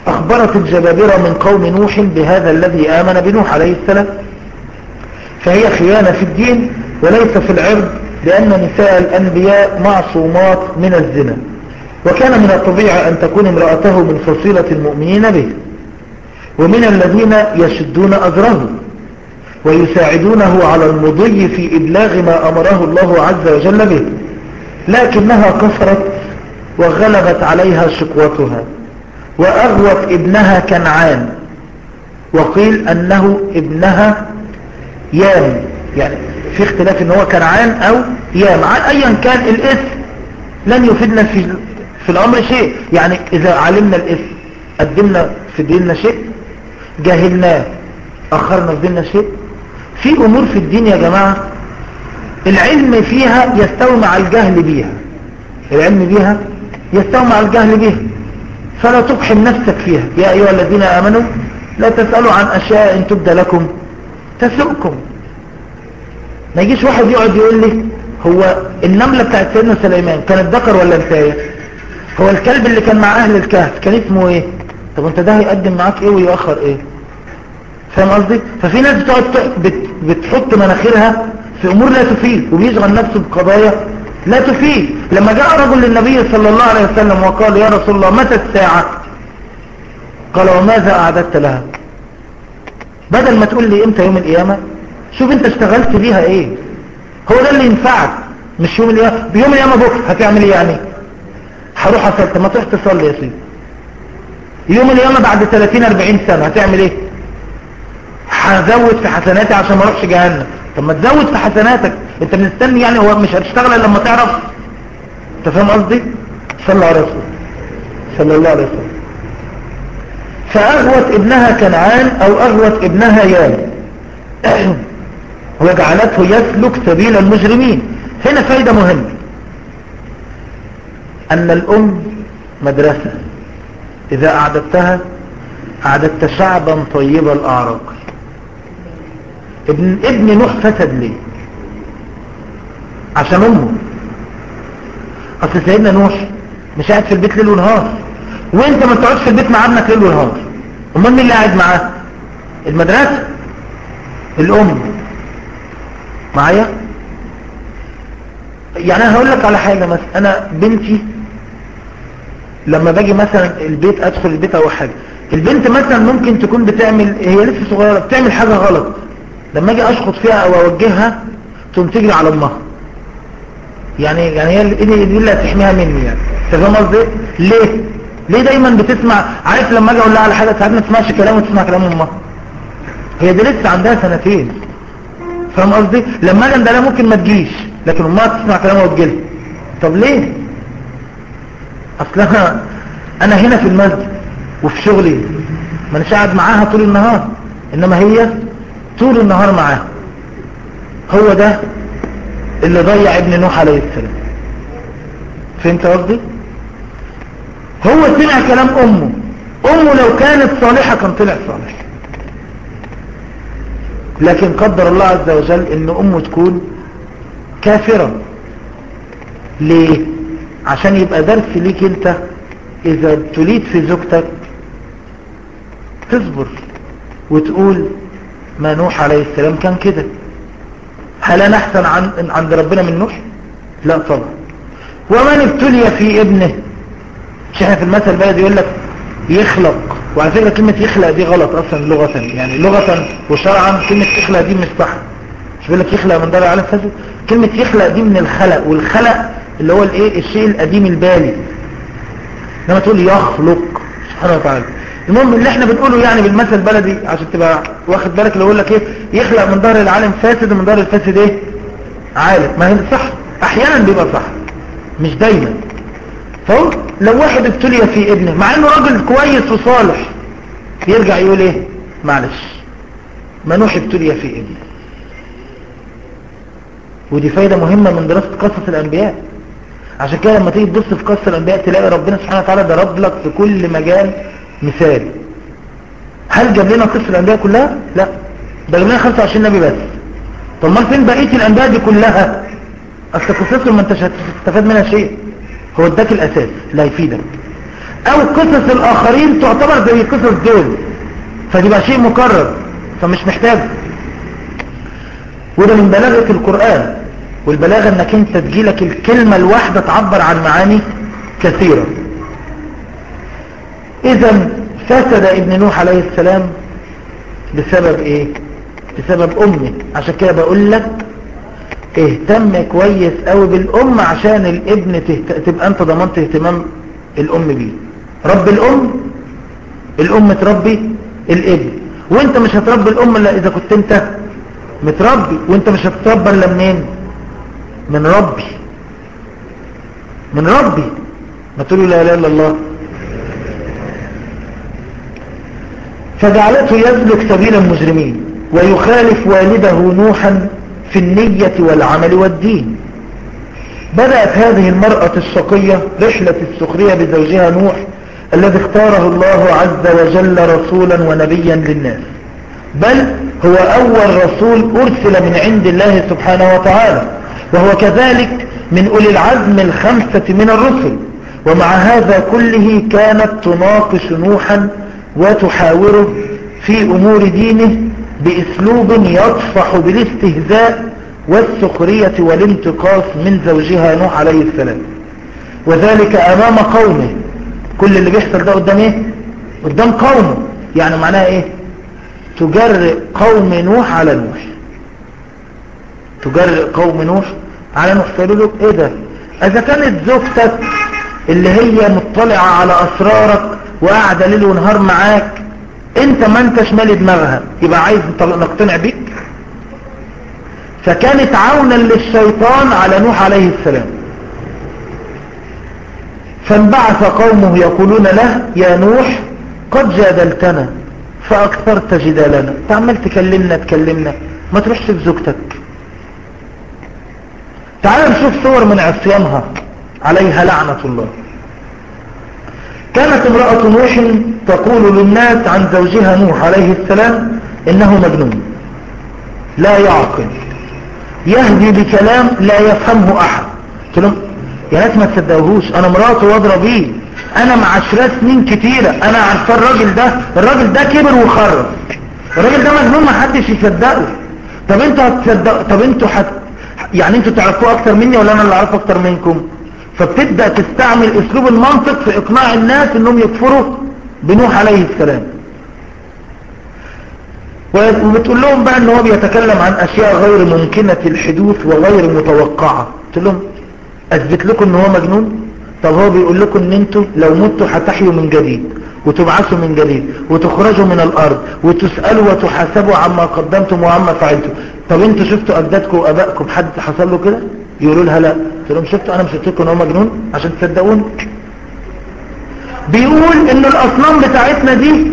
أخبرت الجبابرة من قوم نوح بهذا الذي آمن بنوح عليه السلام، فهي خيانة في الدين وليس في العرض، لأن نساء الأنبياء معصومات من الزنا، وكان من الطبيعي أن تكون امرأته من فصيلة المؤمنين به، ومن الذين يشدون أذره ويساعدونه على المضي في إبلاغ ما أمره الله عز وجل به، لكنها كفرت وغلبت عليها شقوتها وأغوت ابنها كنعان، وقيل أنه ابنها يام، يعني في اختلاف ان هو كنعان او يام، ايا كان الاسم لن يفيدنا في في الامر شيء. يعني اذا علمنا الاسم قدمنا في ديننا شيء، جاهلناه اخرنا في ديننا شيء. في امور في الدين يا جماعة العلم فيها يستوي مع الجهل بيها، العلم بيها يستوي مع الجهل بيها، فلا تقحم نفسك فيها. يا ايها الذين امنوا لا تسألوا عن اشياء ان تبدى لكم تسؤكم. ما يجيش واحد يقعد يقول لي هو النملة بتاعت سيدنا سليمان كانت ذكر ولا انثى؟ هو الكلب اللي كان مع اهل الكهف كان اسمه ايه؟ طب انت ده هيقدم معاك ايه ويأخر ايه؟ فاهم قصدي؟ ففي ناس بتقعد بتحط مناخيرها في امور لا تفيد، وبيشغل نفسه بقضايا لا تفيد. لما جاء رجل للنبي صلى الله عليه وسلم وقال يا رسول الله متى الساعة؟ قال وماذا اعددت لها؟ بدل ما تقول لي امتى يوم القيامة، شوف انت اشتغلت بيها ايه، هو ده اللي ينفعك. مش يوم القيامة، بيوم القيامة بكره هتعمل ايه يعني؟ هروح اصلي، ما تروح تصلي يا سيدي. يوم القيامة بعد ثلاثين اربعين سنة هتعمل ايه؟ هزود في حسناتي عشان ما اروحش جهنم. طب ما تزود في حسناتك، انت مستني يعني؟ هو مش هتشتغل الا لما تعرف. انت فاهم قصدي؟ صلى على رسول صلى الله عليه وسلم. فاغوت ابنها كنعان او اغوت ابنها يام وجعلته يسلك سبيل المجرمين. هنا فايدة مهمة، ان الام مدرسة، اذا اعددتها اعددت شعبا طيب الاعراق. ابن, ابن نوح فسد ليه؟ عشان امه. اصل سيدنا نوح مش قاعد في البيت ليل ونهار، وانت ما تقعدش في البيت مع ابنك ليل ونهار. امال مين اللي قاعد معاه؟ المدرسة، الام. معايا؟ يعني انا هقول لك على حاجة مثلا، انا بنتي لما باجي مثلا البيت، ادخل البيت او حاجة، البنت مثلا ممكن تكون بتعمل، هي لسه صغيرة بتعمل حاجة غلط، لما اجي اشخط فيها او اوجهها تقوم تجري على امها. يعني يعني هي دي اللي هتحميها مني يعني. انت فاهم قصدي؟ ليه؟ ليه دايما بتسمع؟ عارف لما اجي اقول لها على حاجة ساعات ما تسمعش كلام وتسمع كلام امها، هي دي لسه عندها سنتين. فاهم قصدي؟ لما اجي اندلها ممكن ما تجيش، لكن امها تسمع كلامها وتجيلها. طب ليه؟ اصلها انا هنا في المسجد وفي شغلي ما اناش قاعد معاها طول النهار، انما هي طول النهار معاها. هو ده اللي ضيع ابن نوح عليه السلام. فهمت قصدي؟ هو سمع كلام امه، امه لو كانت صالحة كان طلع صالح، لكن قدر الله عز وجل ان امه تكون كافرة. ليه؟ عشان يبقى درس ليك انت، اذا ابتليت في زوجتك تصبر وتقول ما نوح عليه السلام كان كده. هل انا احسن عن عند ربنا من نوح؟ لا طبعا. ومن ابتلي في ابنه، مش احنا في المثل بقى يقول لك يخلق، وعلى فكرة كلمة يخلق دي غلط اصلا لغة، يعني لغة وشرعا كلمة يخلق دي مش صح. مش بيقول لك يخلق من دار العالم فاسد؟ كلمة يخلق دي من الخلق، والخلق اللي هو الايه، الشيء القديم البالي، لما تقول يخلق سبحانه وتعالى. المهم اللي احنا بنقوله يعني بالمثل البلدي عشان تبقى واخد بالك، اللي يقول لك ايه، يخلق من دار العالم فاسد ومن دار الفاسد ايه، عالم. ما هي صح، احيانا بيبقى صح مش دايما. فهو لو واحد ابتلي في ابنه مع انه راجل كويس وصالح، يرجع يقول ايه، معلش ما نوح ابتلي في ابنه. ودي فايدة مهمة من دراسة قصص الانبياء. عشان كده لما تيجي تبص في قصص الانبياء تلاقي ربنا سبحانه وتعالى ضرب لك في كل مجال مثال. هل جاب لنا قصة الانبياء كلها؟ لا، ده جاب لنا خمسة وعشرين نبي بس. طب ما فين بقية الانبياء دي كلها؟ اصل قصتهم ما انتش هتستفاد منها شيء، هو اداك الاساس اللي هيفيدك. او قصص الاخرين تعتبر زي قصص دول، فتبقى شيء مكرر فمش محتاج. وده من بلاغة القرآن، والبلاغة انك انت تجيلك الكلمة الواحدة تعبر عن معاني كثيرة. اذا فسد ابن نوح عليه السلام بسبب ايه؟ بسبب امه. عشان كده بقول لك اهتم كويس قوي بالام، عشان الابن تهت... تبقى انت ضمنت اهتمام الام بيه. رب الام، الام تربي الابن، وانت مش هتربي الام الا اذا كنت انت متربي، وانت مش هتتربى الا منين؟ من ربي، من ربي. ما تقولوا لا اله الا الله. فجعلته يسلك سبيل المجرمين ويخالف والده نوحا في النية والعمل والدين. بدأت هذه المرأة الشقية رحلة السخرية بزوجها نوح الذي اختاره الله عز وجل رسولا ونبيا للناس، بل هو أول رسول أرسل من عند الله سبحانه وتعالى، وهو كذلك من أولي العزم الخمسة من الرسل. ومع هذا كله كانت تناقش نوحا وتحاوره في أمور دينه بأسلوب يطفح بالاستهزاء والسخرية والانتقاص من زوجها نوح عليه السلام، وذلك أمام قومه. كل اللي بيحصل ده قدام ايه؟ قدام قومه. يعني معناها ايه؟ تجرئ قوم نوح على نوح، تجرئ قوم نوح على نوح. فقالوا له ايه ده؟ اذا كانت زوجتك اللي هي مطلعة على اسرارك وقاعدة ليل ونهار معاك انت ما انتش مالي دماغها، يبقى عايز نقتنع بيك؟ فكانت عونا للشيطان على نوح عليه السلام. فانبعث قومه يقولون له يا نوح قد جادلتنا فاكثرت جدالنا، تعمل تكلمنا تكلمنا ما تروحش في زوجتك. تعال نشوف صور من عصيانها عليها لعنة الله. كانت امرأة نوح تقول للناس عن زوجها نوح عليه السلام انه مجنون لا يعقل، يهدي بكلام لا يفهمه احد. قلت لهم يا ناس ما تصدقوهوش، انا مراته واضرب بيه، انا معاشرات سنين كتيرة، انا عارفه الراجل ده، الراجل ده كبر وخرف، الراجل ده مجنون ما حدش يصدقه. طب انتوا هتصدقوا؟ طب انتوا حت... يعني انتوا تعرفوه اكتر مني ولا انا اللي اعرفه اكتر منكم؟ فبتبدأ تستعمل اسلوب المنطق في اقناع الناس انهم يكفروا بنوح عليه السلام، وبتقول لهم بقى ان هو بيتكلم عن اشياء غير ممكنة الحدوث وغير متوقعة. قلت لهم اثبت لكم ان هو مجنون؟ طب هو بيقول لكم ان انتوا لو متوا هتحيوا من جديد وتبعثوا من جديد وتخرجوا من الارض وتسألوا وتحاسبوا عما قدمتم وعما فعلتم. طب انتوا شفتوا اجدادكم وابائكم حد حصل له كده؟ يقولوا لها لا. قلت لهم شفتوا انا مش قلت لكم ان هو مجنون عشان تصدقوني؟ بيقول ان الاصنام بتاعتنا دي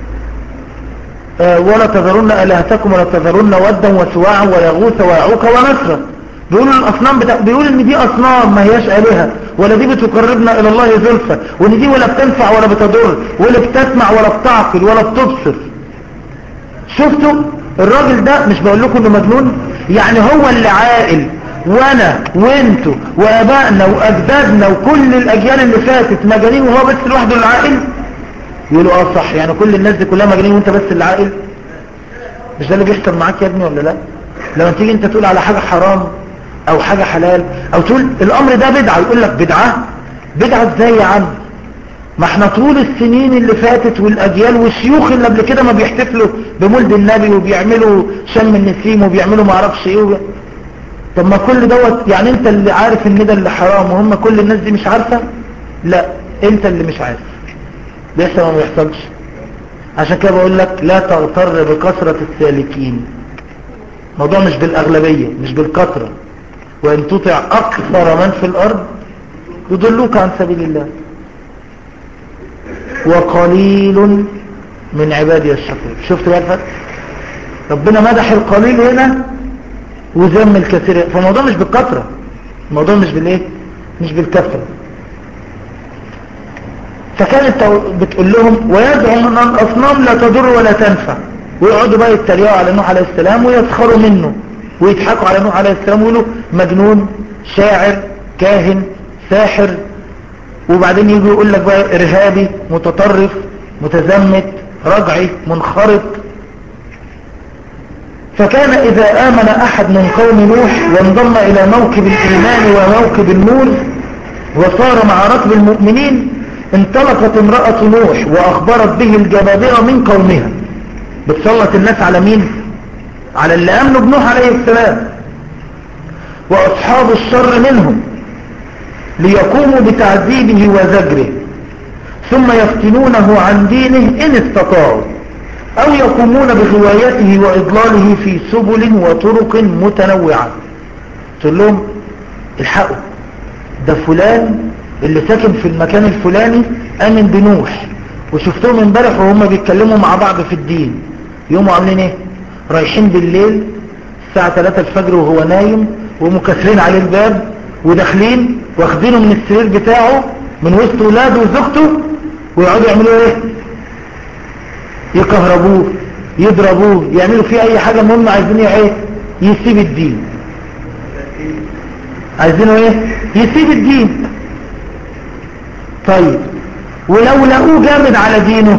آه ولا تذرون الهتكم ولا تذرون ودا وسواعا ويغوث ويعوق ونسرا. بيقول الاصنام بتاع... بيقول ان دي اصنام ما هياش الهه، ولا دي بتقربنا الى الله زلفى، وان دي ولا بتنفع ولا بتضر ولا بتسمع ولا بتعقل ولا بتبصر. شفتوا الراجل ده؟ مش بقول لكم انه مجنون؟ يعني هو اللي عاقل، وانا وانتوا وابائنا واجدادنا وكل الاجيال اللي فاتت مجانين وهو بس لوحده اللي عاقل؟ يقولوا اه صح، يعني كل الناس دي كلها مجانين وانت بس اللي عاقل؟ مش ده اللي بيحصل معاك يا ابني ولا لا؟ لما تيجي انت تقول على حاجة حرام او حاجة حلال او تقول الامر ده بدعة، يقول لك بدعة؟ بدعة ازاي يا عم؟ ما احنا طول السنين اللي فاتت والاجيال والشيوخ اللي قبل كده ما بيحتفلوا بمولد النبي وبيعملوا شم النسيم وبيعملوا ما اعرفش ايه وبي... طب ما كل دوت، يعني انت اللي عارف ان ده اللي حرام وهم كل الناس دي مش عارفة؟ لا، انت اللي مش عارف، لسه ما بيحصلش. عشان كده بقول لك لا تغتر بكثرة السالكين. الموضوع مش بالاغلبية، مش بالكثرة. وان تطع اكثر من في الارض يضلوك عن سبيل الله وقليل من عبادي الشكور. شفت بقى الفرق؟ ربنا مدح القليل هنا وذم الكثير. فالموضوع مش بالكثرة، الموضوع مش بالايه، مش بالكثرة. فكانت بتقول لهم ويدعو من الاصنام لا تضر ولا تنفع، ويقعدوا بقى يتريقوا على نوح عليه السلام ويسخروا منه ويضحكوا على نوح عليه السلام ويقولوا مجنون، شاعر، كاهن، ساحر، وبعدين يجي يقول لك بقى ارهابي متطرف متزمت رجعي منخرط. فكان إذا آمن أحد من قوم نوح وانضم إلى موكب الإيمان وموكب النور وصار مع ركب المؤمنين، انطلقت امرأة نوح وأخبرت به الجبابرة من قومها. بتسلط الناس على مين؟ على اللي آمنوا بنوح عليه السلام وأصحاب الشر منهم، ليقوموا بتعذيبه وزجره، ثم يفتنونه عن دينه إن استطاعوا، أو يقومون بغوايته وإضلاله في سبل وطرق متنوعة. تقول لهم الحقوا، ده فلان اللي ساكن في المكان الفلاني آمن بنوح، وشفتهم امبارح وهم بيتكلموا مع بعض في الدين. يوموا عاملين ايه؟ رايحين بالليل الساعة ثلاثة الفجر وهو نايم، ومكسرين عليه الباب وداخلين واخدينه من السرير بتاعه من وسط ولاده وزوجته، ويقعدوا يعملوا ايه؟ يكهربوه يضربوه يعملوا فيه اي حاجة. المهم عايزين ايه؟ يسيب الدين. عايزينه ايه؟ يسيب الدين. طيب ولو لقوه جامد على دينه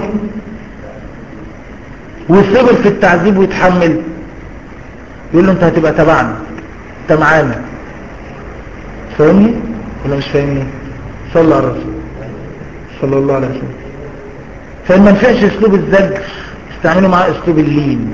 وصبر في التعذيب ويتحمل، يقول له انت هتبقى تبعنا، انت معانا. فاهمني ولا مش فاهمني؟ صلى على الرسول صلى الله عليه وسلم. فإن ما نفعش اسلوب الزجر استعملوا معاه اسلوب اللين.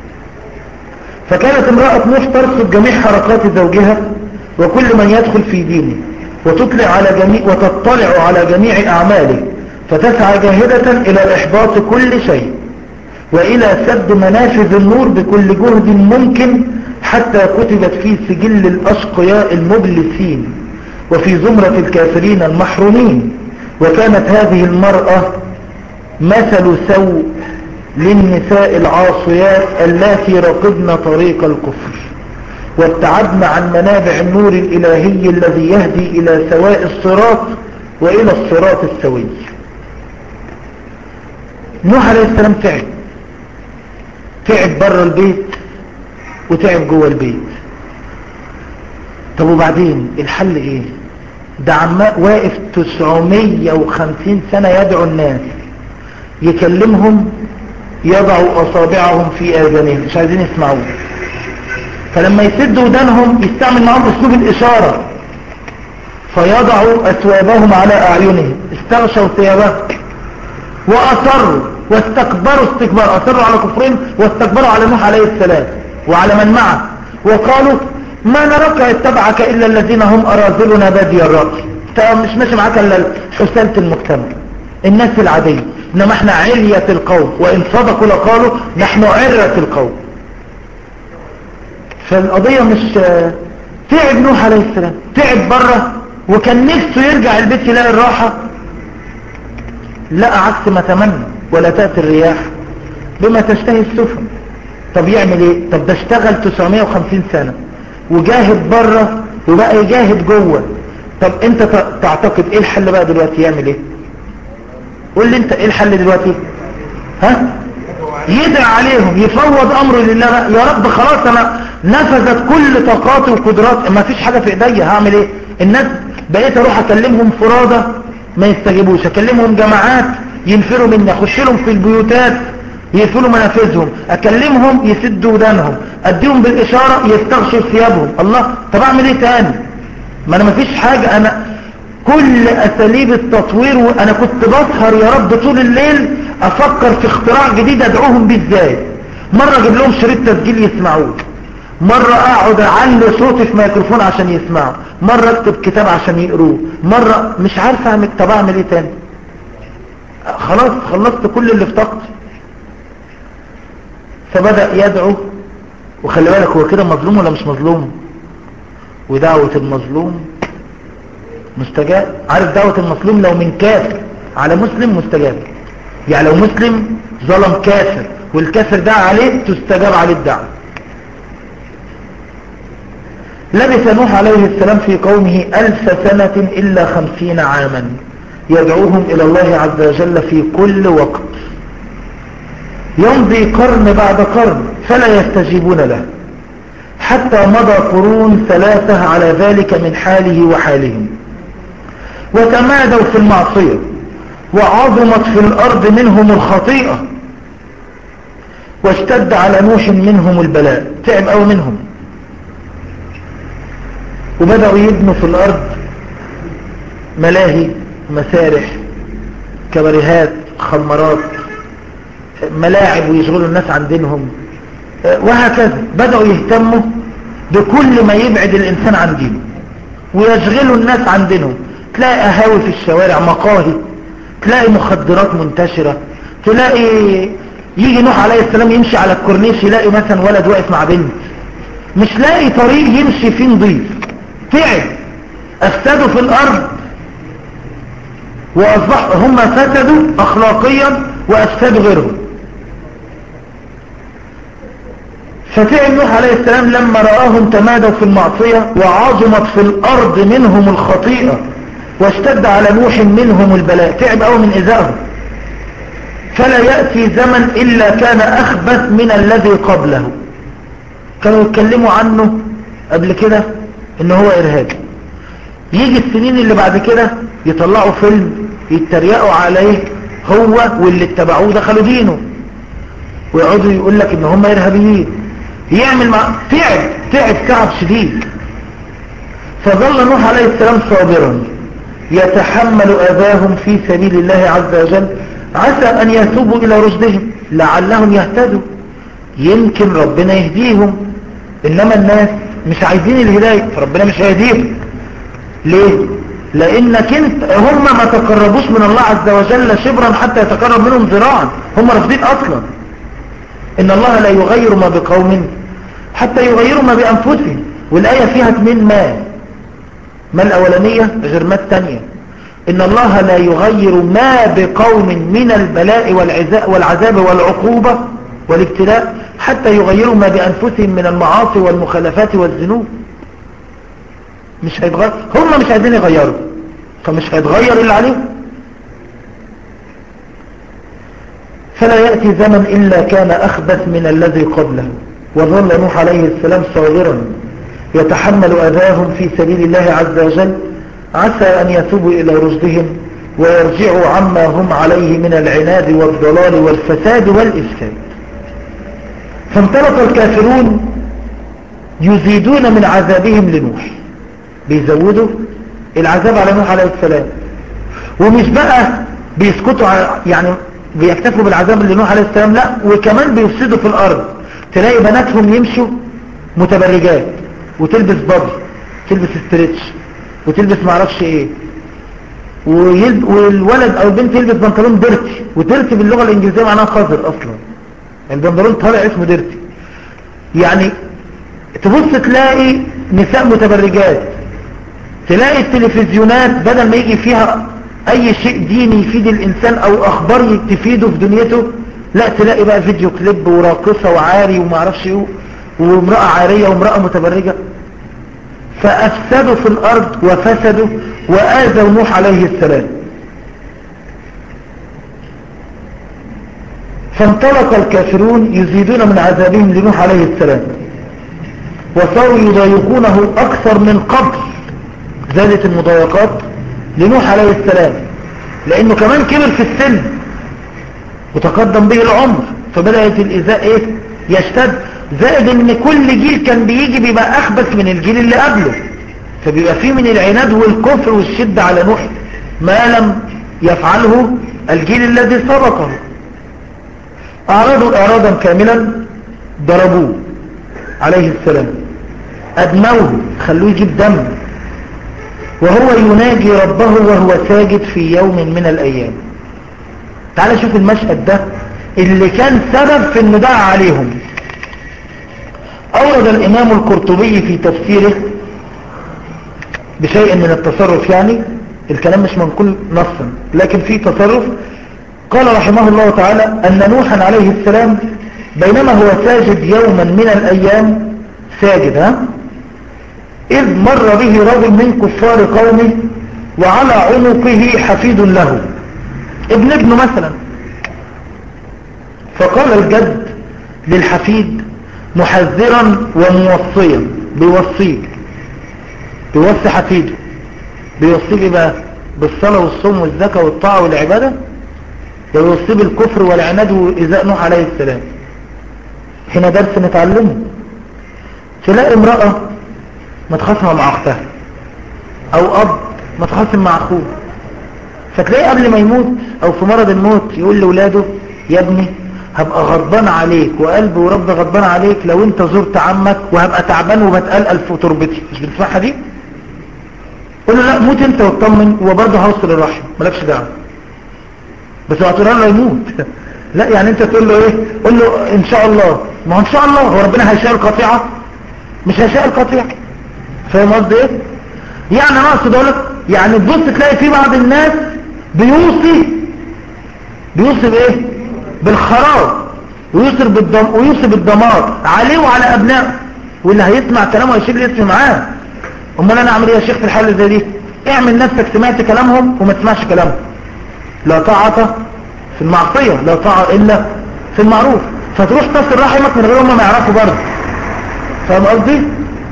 فكانت امرأة نوح ترصد جميع حركات زوجها وكل من يدخل في دينه، وتطلع على جميع وتطلع على جميع أعماله، فتسعى جاهدة إلى إحباط كل شيء وإلى سد منافذ النور بكل جهد ممكن، حتى كتبت في سجل الأشقياء المبلسين وفي زمرة الكافرين المحرومين. وكانت هذه المرأة مثل سوء للنساء العاصيات اللاتي رقبن طريق الكفر وابتعدن عن منابع النور الإلهي الذي يهدي إلى سواء الصراط وإلى الصراط السوي. نوح عليه السلام تعب تعب بره البيت وتعب جوه البيت. طب وبعدين الحل ايه؟ ده عماء واقف تسعمية وخمسين سنة يدعو الناس، يكلمهم يضعوا أصابعهم في آذانهم مش عايزين يسمعوه، فلما يسدوا ودانهم يستعمل معهم أسلوب الإشارة، فيضعوا أثوابهم على أعينهم، استغشوا ثيابهم وأصروا واستكبروا استكبار، أصروا على كفرهم واستكبروا على نوح عليه السلام وعلى من معه، وقالوا ما نراك اتبعك إلا الذين هم أراذلنا بادي الرأي. مش ماشي معاك إلا حسالة المجتمع الناس العادية، إنما احنا علية القوم، وإن صدقوا لقالوا نحن عرة القوم. فالقضية مش تعب نوح عليه السلام، تعب بره وكان نفسه يرجع البيت يلاقي الراحة، لقى عكس ما تمنى. ولا تأتي الرياح بما تشتهي السفن. طب يعمل ايه؟ طب ده اشتغل تسعمية وخمسين سنة وجاهد بره وبقى يجاهد جوه. طب انت تعتقد ايه الحل بقى دلوقتي؟ يعمل ايه؟ قول لي انت ايه الحل دلوقتي؟ ها؟ يدعى عليهم، يفوض امره لله بقى. يا رب خلاص انا نفذت كل طاقاتي وقدراتي، ما فيش حاجة في ايديا، هعمل ايه؟ الناس بقيت اروح اكلمهم فرادى ما يستجيبوش، اكلمهم جماعات ينفروا مني، اخش لهم في البيوتات يقفلوا منافذهم، اكلمهم يسدوا ودانهم، اديهم بالاشارة يستغشوا ثيابهم. الله، طب اعمل ايه تاني؟ ما انا مفيش حاجة. انا كل اساليب التطوير، وانا كنت بسهر يا رب طول الليل افكر في اختراع جديد ادعوهم بيه ازاي. مرة اجيب لهم شريط تسجيل يسمعوه، مرة اقعد اعلي صوتي في ميكروفون عشان يسمعوا، مرة اكتب كتاب عشان يقروه، مرة مش عارف اعمل. طب اعمل ايه تاني؟ خلاص خلصت كل اللي في طاقتي. فبدأ يدعو. وخلي بالك هو كده مظلوم ولا مش مظلوم؟ ودعوة المظلوم مستجاب. عارف دعوة المظلوم لو من كافر على مسلم مستجاب، يعني لو مسلم ظلم كافر والكافر دعا عليه تستجاب عليه الدعوة. لبث نوح عليه السلام في قومه ألف سنة إلا خمسين عاما يدعوهم إلى الله عز وجل في كل وقت، يمضي قرن بعد قرن فلا يستجيبون له، حتى مضى قرون ثلاثة على ذلك من حاله وحالهم. وتمادوا في المعصية وعظمت في الأرض منهم الخطيئة واشتد على نوح منهم البلاء. تعب أو منهم وبدأوا يبنوا في الأرض ملاهي مسارح كباريهات خمرات ملاعب ويشغلوا الناس عن دينهم وهكذا. بدأوا يهتموا بكل ما يبعد الإنسان عن دينه ويشغلوا الناس عن دينهم. تلاقي قهاوي في الشوارع مقاهي تلاقي مخدرات منتشرة تلاقي يجي نوح عليه السلام يمشي على الكورنيش يلاقي مثلا ولد واقف مع بنت مش لاقي طريق يمشي فيه نظيف. تعب افسدوا في الارض واصبح هم فسدوا اخلاقيا وافسدوا غيرهم. فتعب نوح عليه السلام لما رآهم تمادوا في المعصية وعظمت في الارض منهم الخطيئة واشتد على نوح منهم البلاء. تعب أو من إذائهم. فلا يأتي زمن إلا كان أخبث من الذي قبله. كانوا يتكلموا عنه قبل كده إنه هو إرهابي. يجي السنين اللي بعد كده يطلعوا فيلم يتريقوا عليه هو واللي اتبعوه دخلوا دينه ويقعدوا يقول لك إن هم إرهابيين. يعمل مع تعب تعب تعب شديد. فظل نوح عليه السلام صابرا يتحمل أذاهم في سبيل الله عز وجل عسى أن يتوبوا إلى رشدهم لعلهم يهتدوا. يمكن ربنا يهديهم. إنما الناس مش عايزين الهداية فربنا مش هيهديهم. ليه؟ لأنك انت هم ما تقربوش من الله عز وجل شبرا حتى يتقرب منهم ذراعا. هم رافضين أصلا. إن الله لا يغير ما بقوم حتى يغيروا ما بأنفسهم. والآية فيها اتنين ما ما الأولانية غير ما الثانية. إن الله لا يغير ما بقوم من البلاء والعذاب والعقوبة والابتلاء حتى يغيروا ما بأنفسهم من المعاصي والمخالفات والذنوب. مش هيتغير. هم مش عايزين يغيروا فمش هيتغير اللي عليهم. فلا يأتي زمن إلا كان أخبث من الذي قبله. وظل نوح عليه السلام صابرا يتحمل أذاهم في سبيل الله عز وجل عسى أن يتوبوا إلى رشدهم ويرجعوا عما هم عليه من العناد والضلال والفساد والإفساد. فانطلق الكافرون يزيدون من عذابهم لنوح. بيزودوا العذاب على نوح عليه السلام. ومش بقى بيسكتوا يعني بيكتفوا بالعذاب اللي نوح عليه السلام لا وكمان بيفسدوا في الأرض. تلاقي بناتهم يمشوا متبرجات وتلبس بابي تلبس استريتش وتلبس معرفش ايه ويلب... والولد او البنت يلبس بنطلون ديرتي. وديرتي باللغة الانجليزية معناها قذر اصلا. البنطلون طالع اسمه ديرتي. يعني تبص تلاقي نساء متبرجات. تلاقي التلفزيونات بدل ما يجي فيها اي شيء ديني يفيد الانسان او اخبار تفيده في دنيته لا تلاقي بقى فيديو كليب وراقصة وعاري ومعرفش ايه وامرأة عارية وامرأة متبرجة. فأفسدوا في الأرض وفسدوا وآذوا نوح عليه السلام. فانطلق الكافرون يزيدون من عذابهم لنوح عليه السلام وصاروا يضايقونه أكثر من قبل. زادت المضايقات لنوح عليه السلام لأنه كمان كبر في السن وتقدم به العمر فبدأت الإزاء إيه يشتد. زائد ان كل جيل كان بيجي بيبقى اخبث من الجيل اللي قبله فبيبقى فيه من العناد والكفر والشدة على نوح ما لم يفعله الجيل الذي سبقه. اعرضوا اعراضا كاملا ضربوه عليه السلام ادموه خلوه يجيب دم وهو يناجي ربه وهو ساجد في يوم من الايام. تعال شوف المشهد ده اللي كان سبب في النداء عليهم. أورد الإمام القرطبي في تفسيره بشيء من التصرف يعني الكلام مش منقول نصا لكن في تصرف. قال رحمه الله تعالى أن نوحا عليه السلام بينما هو ساجد يوما من الأيام ساجد ها إذ مر به رجل من كفار قومه وعلى عنقه حفيد له ابن ابنه مثلا. فقال الجد للحفيد محذرا وموصيا بيوصيه بيوصي حفيده بيوصيه بقى بالصلاة والصوم والزكاة والطاعة والعبادة، ده يوصي بالكفر والعناد وإزاء نوح عليه السلام. هنا درس نتعلمه. تلاقي امرأة متخاصمة مع اختها، او اب متخاصم مع اخوه، فتلاقي قبل ما يموت او في مرض الموت يقول لاولاده يا ابني هبقى غضبان عليك وقلبي ورب غضبان عليك لو انت زرت عمك، وهبقى تعبان وبتقلقل في تربتي. مش بتسمعها دي؟ قول له لا موت انت واطمن وبرضه هوصل الرحم مالكش دعوه، بس هتقول له يموت لا يعني انت تقول له ايه؟ قول له ان شاء الله. ما هو ان شاء الله هو ربنا هيشاء القطيعه؟ مش هيشاء القطيعه. فاهم قصدي ايه؟ يعني انا اقصد اقول لك يعني تبص تلاقي في بعض الناس بيوصي بيوصي بايه؟ بالخراب، ويوصي بالدم ويوصي بالدمار عليه وعلى ابنائه، واللي هيسمع كلامه هيشيل الاسم معاه. امال انا اعمل ايه يا شيخ في الحاله زي دي؟ اعمل نفسك سمعت كلامهم وما تسمعش كلامهم. لا طاعه في المعصيه، لا طاعه الا في المعروف. فتروح تصل رحمك من غير هم ما يعرفوا برضه. فاهم قصدي؟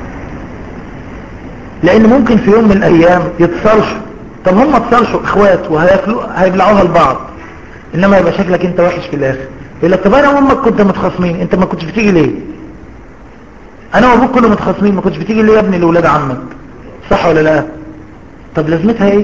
لان ممكن في يوم من الايام يتصالحوا. طب هم اتصالحوا اخوات وهياكلوا هيبلعوها لبعض، انما يبقى شكلك انت وحش في الاخر. يقول لك طب انا وامك كنت متخاصمين، انت ما كنتش بتيجي ليه؟ انا وابوك كنا متخاصمين، ما كنتش بتيجي ليه يا ابني لاولاد عمك؟ صح ولا لا؟ طب لازمتها ايه؟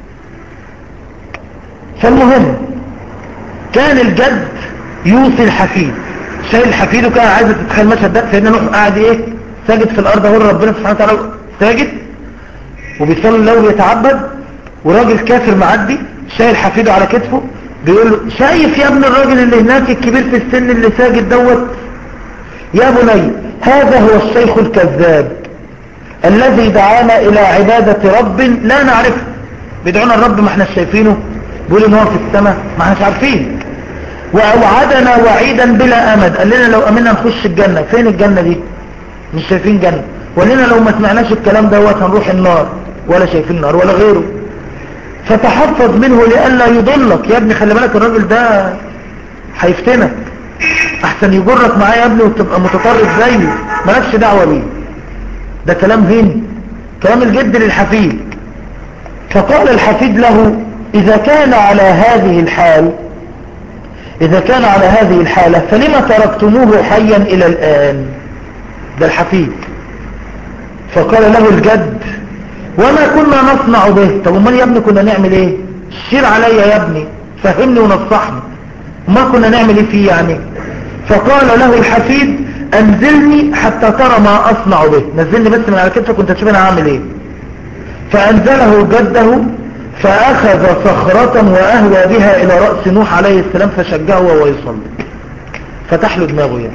فالمهم كان الجد يوصي الحفيد، شايل الحفيد وكان عايز تتخيل المشهد ده. سيدنا نوح قاعد ايه؟ ساجد في الارض اهو ربنا سبحانه وتعالى ساجد وبيصلي الله وبيتعبد، وراجل كافر معدي شايل حفيده على كتفه بيقول له شايف يا ابن الراجل اللي هناك الكبير في السن اللي ساجد دوت؟ يا بني هذا هو الشيخ الكذاب الذي دعانا الى عبادة رب لا نعرفه. بيدعونا الرب ما احنا شايفينه، بيقول ان هو في السماء ما احنا عارفين، واوعدنا وعيدا بلا امد، قال لنا لو امنا نخش الجنة. فين الجنة دي؟ مش شايفين جنة. ولنا لو ما سمعناش الكلام دوت هنروح النار، ولا شايفين النار ولا غيره. فتحفظ منه لئلا يضلك يا ابني، خلي بالك الراجل ده هيفتنك، احسن يجرك معاه يا ابني وتبقى متطرف زيه، مالكش دعوه بيه. ده كلام هين، كلام الجد للحفيد. فقال الحفيد له اذا كان على هذه الحال اذا كان على هذه الحالة فلما تركتموه حيا الى الان؟ ده الحفيد. فقال له الجد وما كنا نصنع به. طب امال يا ابني كنا نعمل ايه؟ شير عليا يا ابني، فهمني ونصحني، ما كنا نعمل ايه فيه يعني؟ فقال له الحفيد انزلني حتى ترى ما اصنع به، نزلني بس من على كتفك وانت تشوف انا هعمل ايه. فانزله جده فاخذ صخرة واهوى بها الى رأس نوح عليه السلام فشجعه وهو يصلي، فتح له دماغه يعني.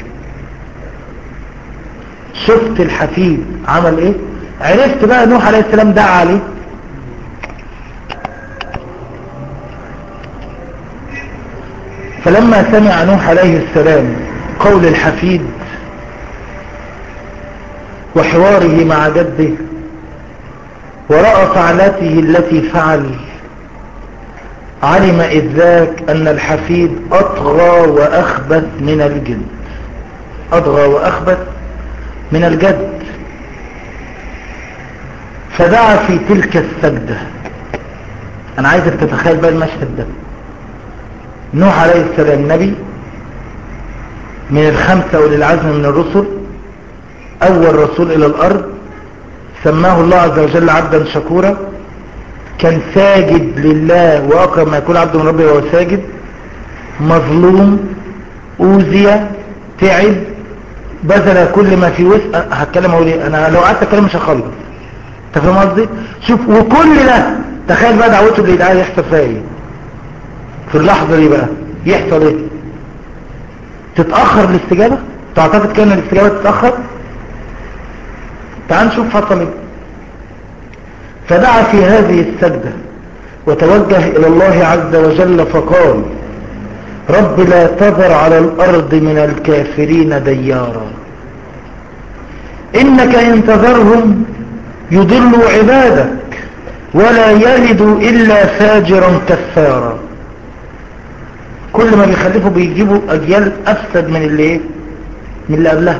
شفت الحفيد عمل ايه؟ عرفت بقى نوح عليه السلام دعا عليه. فلما سمع نوح عليه السلام قول الحفيد وحواره مع جده ورأى فعلته التي فعل، علم إذ ذاك أن الحفيد أطغى وأخبث من الجد، أطغى وأخبث من الجد. فدعا في تلك السجدة. أنا عايزك تتخيل بقى المشهد ده. نوح عليه السلام نبي من الخمسة أولي العزم من الرسل، أول رسول إلى الأرض، سماه الله عز وجل عبدا شكورا، كان ساجد لله وأقرب ما يكون عبد من ربه وهو ساجد، مظلوم، أوذي، تعب، بذل كل ما في وسع. هتكلم اقول ايه؟ انا لو قعدت اتكلم مش هخلص. انت فاهم قصدي؟ شوف وكل ده تخيل بقى دعوته اللي يدعي يحصل فيها ايه في اللحظه دي بقى؟ يحصل ايه؟ تتاخر الاستجابه؟ تعتقد كان الاستجابه تتاخر؟ تعال نشوف حصل ايه. فدعا في هذه السجده وتوجه الى الله عز وجل فقال رب لا تذر على الارض من الكافرين ديارا، انك ان تذرهم يضلوا عبادك ولا يلدوا الا فاجرا كفارا. كل ما بيخلفوا بيجيبوا اجيال افسد من اللي ايه؟ من اللي قبلها.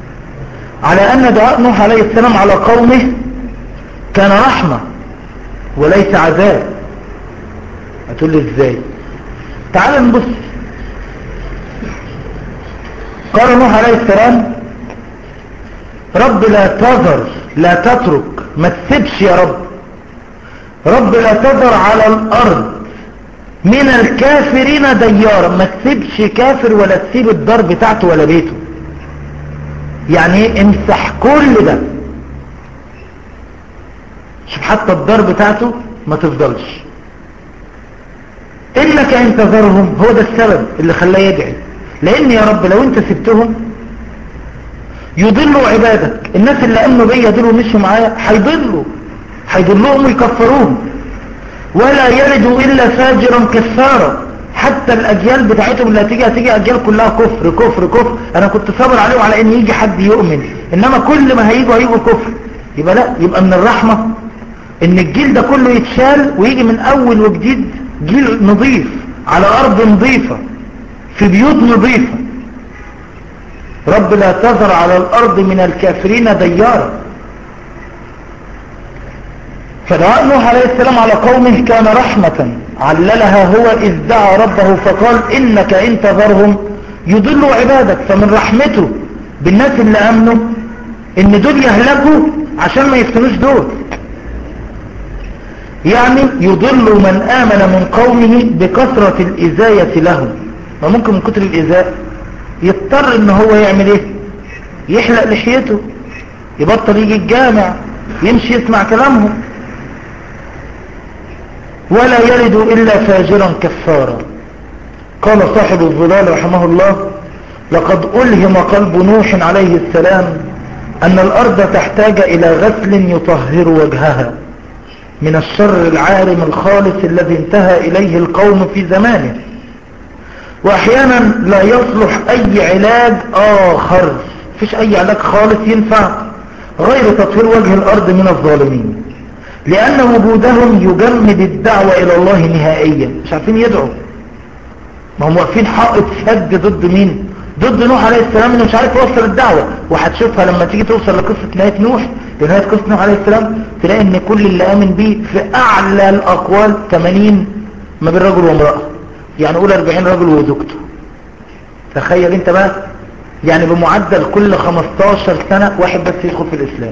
على ان دعاء نوح عليه السلام على قومه كان رحمة وليس عذاب. هتقول لي ازاي؟ تعال نبص. قال نوح عليه السلام رب لا تذر لا تترك، ما تسيبش يا رب، رب لا تذر على الارض من الكافرين ديارا، ما تسيبش كافر ولا تسيب الدار بتاعته ولا بيته. يعني ايه؟ امسح كل ده. شوف حتى الدار بتاعته ما تفضلش. انك ان تذرهم، هو ده السبب اللي خلاه يدعي، لان يا رب لو انت سبتهم يضلوا عبادك. الناس اللي امنوا بيا دول ومشوا معايا هيضلوا، هيضلوهم ويكفروهم. ولا يلدوا الا فاجرا كفارا. حتى الاجيال بتاعتهم اللي هتيجي هتيجي اجيال كلها كفر كفر كفر. انا كنت صابر عليهم على ان يجي حد يؤمن، انما كل ما هيجوا هيجوا كفر. يبقى لا، يبقى من الرحمة ان الجيل ده كله يتشال ويجي من اول وجديد جيل نظيف على ارض نظيفة في بيوت نظيفة. رب لا تذر على الارض من الكافرين ديارا. فدعاء نوح عليه السلام على قومه كان رحمة عللها هو إذ دعا ربه فقال إنك إن تذرهم يضلوا عبادك. فمن رحمته بالناس اللي أمنوا إن دول يهلكوا عشان ما يفتنوش دول. يعني يضل من آمن من قومه بكثرة الإزاية لهم. ما ممكن من كتر الإزاء يضطر إن هو يعمل إيه؟ يحلق لحيته، يبطل يجي الجامع، يمشي يسمع كلامهم. ولا يلد إلا فاجرا كفارا. قال صاحب الظلال رحمه الله لقد ألهم قلب نوح عليه السلام أن الأرض تحتاج إلى غسل يطهر وجهها من الشر العارم الخالص الذي انتهى إليه القوم في زمانه. وأحيانا لا يصلح أي علاج آخر، فيش أي علاج خالص ينفع غير تطهير وجه الأرض من الظالمين، لأن وجودهم يجمد الدعوة إلى الله نهائيا. مش عارفين يدعوا، ما هم واقفين حائط سد ضد مين؟ ضد نوح عليه السلام، انه مش عارف يوصل الدعوة. وهتشوفها لما تيجي توصل لقصة نهاية نوح، لنهاية قصة نوح عليه السلام، تلاقي ان كل اللي آمن بيه في أعلى الأقوال ثمانين ما بين رجل وامرأة، يعني قول أربعين رجل وزوجته. تخيل انت بقى، يعني بمعدل كل خمستاشر سنة واحد بس يدخل في الإسلام.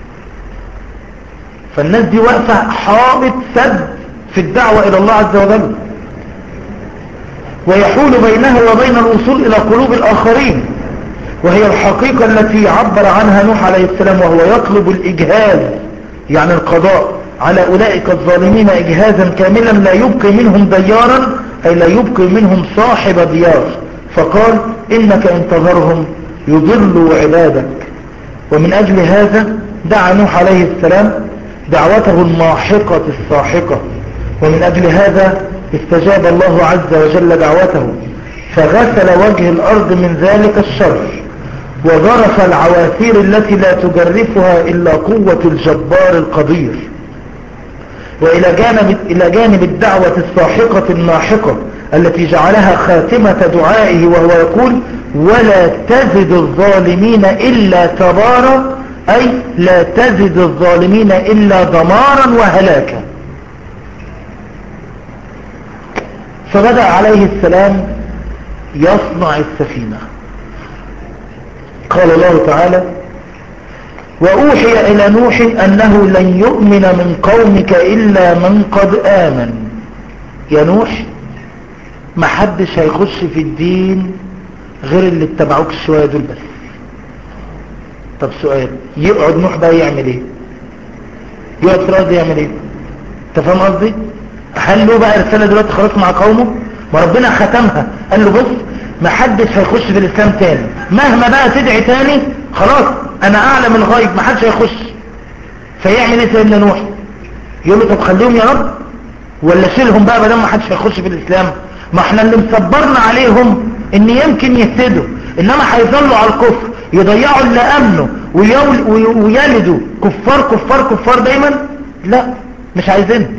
فالناس دي واقفة حائط سد في الدعوة إلى الله عز وجل، ويحول بينها وبين الوصول إلى قلوب الآخرين، وهي الحقيقة التي عبر عنها نوح عليه السلام، وهو يطلب الإجهاز يعني القضاء على أولئك الظالمين إجهازا كاملا لا يبقي منهم ديارا، أي لا يبقي منهم صاحب ديار. فقال إنك إن تذرهم يضلوا عبادك. ومن أجل هذا دعا نوح عليه السلام دعوته الماحقة الصاحقة، ومن أجل هذا استجاب الله عز وجل دعوته فغسل وجه الأرض من ذلك الشر، وظرف العواثير التي لا تجرفها إلا قوة الجبار القدير. وإلى جانب, إلى جانب الدعوة الصاحقة الماحقة التي جعلها خاتمة دعائه، وهو يقول ولا تزد الظالمين إلا تبارا، أي لا تزد الظالمين إلا دمارا وهلاكا. فبدأ عليه السلام يصنع السفينة. قال الله تعالى وأوحي إلى نوح أنه لن يؤمن من قومك إلا من قد آمن. يا نوح ما حدش هيخش في الدين غير اللي اتبعوك الشوية دول بس. طب سؤال، يقعد نوح بقى يعمل ايه؟ يقعد في الارض يعمل ايه؟ انت فاهم قصدي؟ هل له بقى رسالة دلوقتي خلاص مع قومه؟ وربنا ختمها قال له بص ما حدش هيخش في الاسلام تاني، مهما بقى تدعي تاني خلاص انا اعلم الغيب ما حدش هيخش. فيعمل ايه سيدنا نوح؟ يقول له طب خليهم يا رب ولا شيلهم بقى بدل ما حدش هيخش في الاسلام؟ ما احنا اللي مصبرنا عليهم ان يمكن يهتدوا، انما هيظلوا على الكفر، يضيعوا اللي امنوا ويلدوا كفار كفار كفار دايما. لا مش عايزين.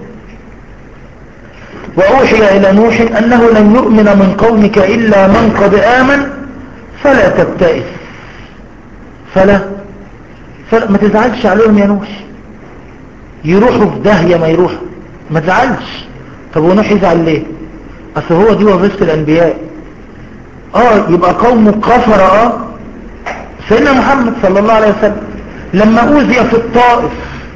وأوحي إلى نوح أنه لن يؤمن من قومك إلا من قد آمن فلا تبتئس. فلا, فلا ما تزعلش عليهم يا نوح، يروحوا في داهية ما يروحوا، ما تزعلش. طب ونوح يزعل ليه؟ اصل هو دي وظيفة الانبياء. اه يبقى قومه كفر. اه سيدنا محمد صلى الله عليه وسلم لما اوذي في الطائف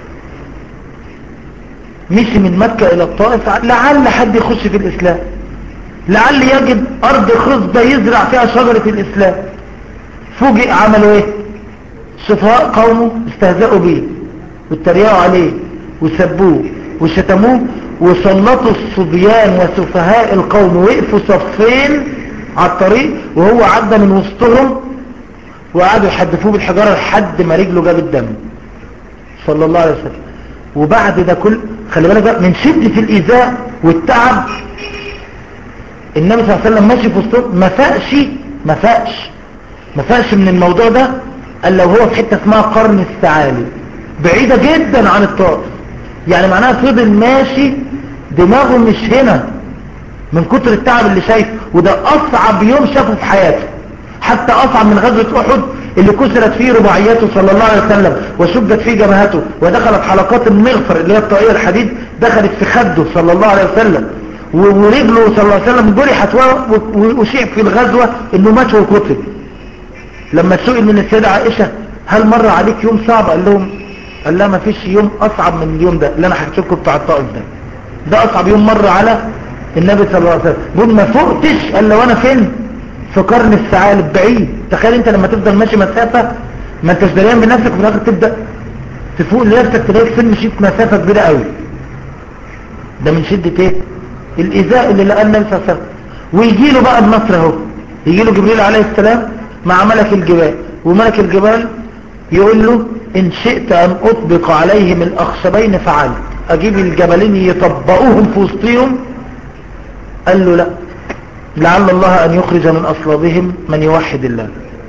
مشي من مكة الى الطائف لعل حد يخش في الاسلام، لعل يجد ارض خصبة يزرع فيها شجرة الاسلام. فوجئ عملوا ايه؟ سفهاء قومه استهزأوا بيه واتريقوا عليه وسبوه وشتموه، وسلطوا الصبيان وسفهاء القوم وقفوا صفين على الطريق وهو عدى من وسطهم وقعدوا يحدفوه بالحجارة لحد ما رجله جاب الدم صلى الله عليه وسلم. وبعد ده كل خلي بالك بقى من شدة الإيذاء والتعب النبي صلى الله عليه وسلم ماشي في وسطهم ما فاقش ما فاقش ما فاقش من الموضوع ده الا وهو في حتة اسمها قرن الثعالب بعيدة جدا عن الطائف. يعني معناها فضل ماشي دماغه مش هنا من كتر التعب اللي شايفه، وده اصعب يوم شافه في حياته، حتى اصعب من غزوة احد اللي كسرت فيه رباعياته صلى الله عليه وسلم وشدت فيه جبهته ودخلت حلقات المغفر اللي هي الطاقية الحديد دخلت في خده صلى الله عليه وسلم، ورجله صلى الله عليه وسلم جرحت وشيع في الغزوة انه مات وقتل. لما سئل من السيدة عائشة هل مر عليك يوم صعب؟ قال لهم قال لا ما فيش يوم اصعب من اليوم ده اللي انا حكيت لكم بتاع الطائف ده، ده اصعب يوم مر على النبي صلى الله عليه وسلم. بقول ما فوقتش الا وانا فين؟ في قرن الثعالب بعيد. تخيل انت لما تفضل ماشي مسافة ما انتش دريان بنفسك وفي الاخر تبدأ تفوق لنفسك تلاقيك فين مشيت مسافة كبيرة قوي. ده من شدة ايه؟ الايذاء اللي لقى النبي صلى الله عليه وسلم. ويجي له بقى النصر اهو، يجي له جبريل عليه السلام مع ملك الجبال، وملك الجبال يقول له ان شئت ان اطبق عليهم الاخشبين فعلت، اجيب الجبلين يطبقوهم في وسطهم. قال له لا، لعل الله ان يخرج من اصلابهم من يوحد الله.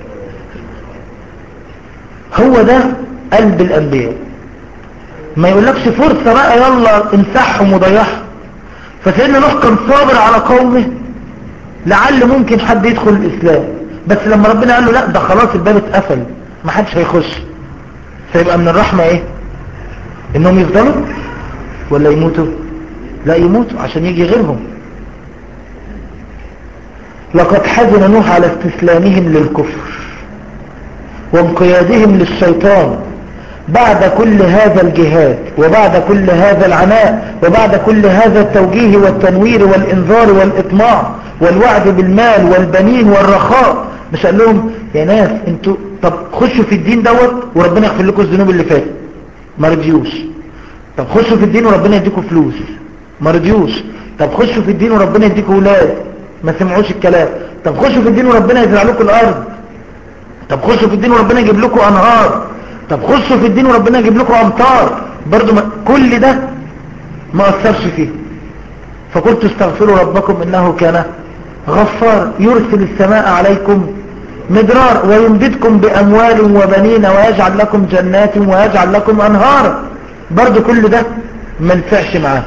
هو ده قلب الانبياء، ما يقولكش فرصة بقى يلا امسحهم وضيعهم. فسيدنا نوح كان صابر على قومه لعل ممكن حد يدخل الاسلام، بس لما ربنا قال له لا ده خلاص الباب اتقفل ما حدش هيخش، فيبقى من الرحمة ايه؟ انهم يفضلوا ولا يموتوا؟ لا يموتوا عشان يجي غيرهم. لقد حزن نوح على استسلامهم للكفر وانقيادهم للشيطان بعد كل هذا الجهاد وبعد كل هذا العناء وبعد كل هذا التوجيه والتنوير والانذار والاطماع والوعد بالمال والبنين والرخاء. مش قال لهم يا ناس انتوا طب خشوا في الدين دوت وربنا يغفر لكم الذنوب اللي فاتت؟ ما رضيوش. طب خشوا في الدين وربنا يديكم فلوس؟ ما رضيوش. طب خشوا في الدين وربنا يديكم اولاد؟ ما سمعوش الكلام. طب خشوا في الدين وربنا يزرع لكم الارض؟ طب خشوا في الدين وربنا يجيب لكم انهار؟ طب خشوا في الدين وربنا يجيب لكم امطار؟ برضو ما كل ده ما اثرش فيه. فقلت استغفروا ربكم انه كان غفار يرسل السماء عليكم مدرار ويمددكم باموال وبنين ويجعل لكم جنات ويجعل لكم انهار. برضو كل ده ما نفعش معاه.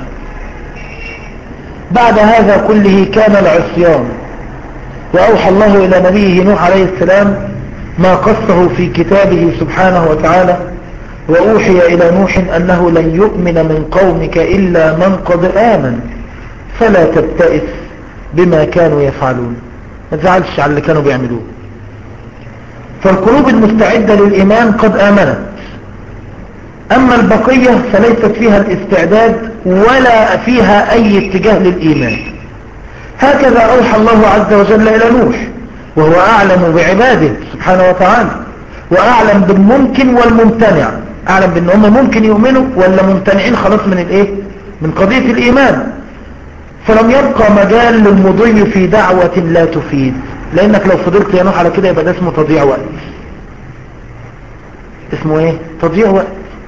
بعد هذا كله كان العصيان، واوحى الله الى نبيه نوح عليه السلام ما قصه في كتابه سبحانه وتعالى: وأوحي إلى نوح أنه لن يؤمن من قومك إلا من قد آمن فلا تبتئس بما كانوا يفعلون. ما تزعلش على اللي كانوا بيعملوه. فالقلوب المستعدة للإيمان قد آمنت، أما البقية فليست فيها الاستعداد ولا فيها أي اتجاه للإيمان. هكذا أوحى الله عز وجل إلى نوح وهو أعلم بعباده سبحانه وتعالى، وأعلم بالممكن والممتنع، أعلم بأن هم ممكن يؤمنوا ولا ممتنعين خلاص من الإيه؟ من قضية الإيمان. فلم يبقى مجال للمضي في دعوة لا تفيد، لأنك لو فضلت يا نوح على كده يبقى ده اسمه تضييع وقت. اسمه ايه؟ تضييع وقت.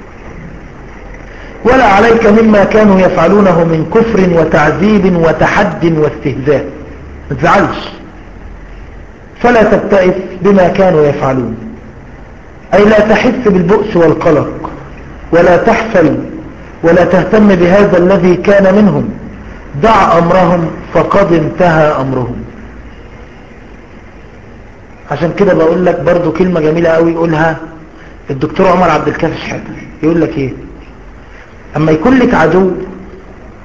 ولا عليك مما كانوا يفعلونه من كفر وتعذيب وتحد واستهزاء. ما تزعلش. فلا تبتئس بما كانوا يفعلون، أي لا تحس بالبؤس والقلق ولا تحفل ولا تهتم بهذا الذي كان منهم. دع أمرهم فقد انتهى أمرهم. عشان كده بقول لك برضو كلمة جميلة قوي يقولها الدكتور عمر عبد الكافي شحاتة. يقول لك ايه؟ اما يكون لك عدو